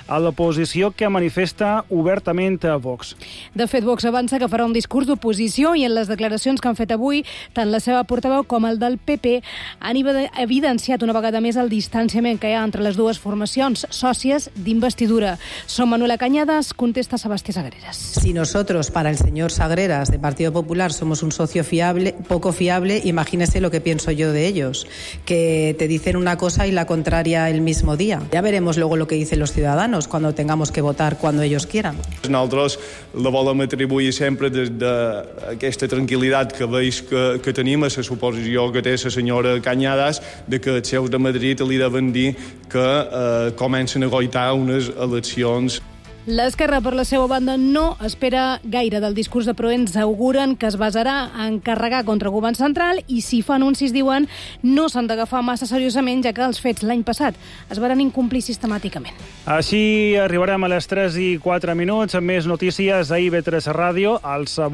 a l'oposició que manifesta obertament a Vox. De fet, Vox avança que farà un discurs d'oposició i en les declaracions que han fet avui, tant la seva portaveu com el del P P han evidenciat una vegada més el distanciament que hi ha entre les dues formacions sòcies d'investidura. Som Manuela Cañadas, contesta Sebastià Sagreras. Si nosotros, para el señor Sagreras, de Partido Popular, somos un socio fiable, poco fiable, imagínese lo que pienso yo de ellos, que te dicen una cosa y la contraria el mismo día. Ya veremos luego lo que dicen los ciudadanos cuando tengamos que votar cuando ellos quieran. Nosaltres la volem atribuir sempre des d'aquesta tranquil·litat que veig que, que tenim a la suposició que té la senyora Cañadas de que els seus de Madrid li deuen dir que eh, comencen a goitar unes eleccions. L'Esquerra, per la seva banda, no espera gaire del discurs de Proens. Auguren que es basarà en carregar contra el govern central i si fa anuncis, diuen, no s'han d'agafar massa seriosament, ja que els fets l'any passat es van incomplir sistemàticament. Així arribarem a les tres i quatre minuts amb més notícies a I V tres Ràdio. Els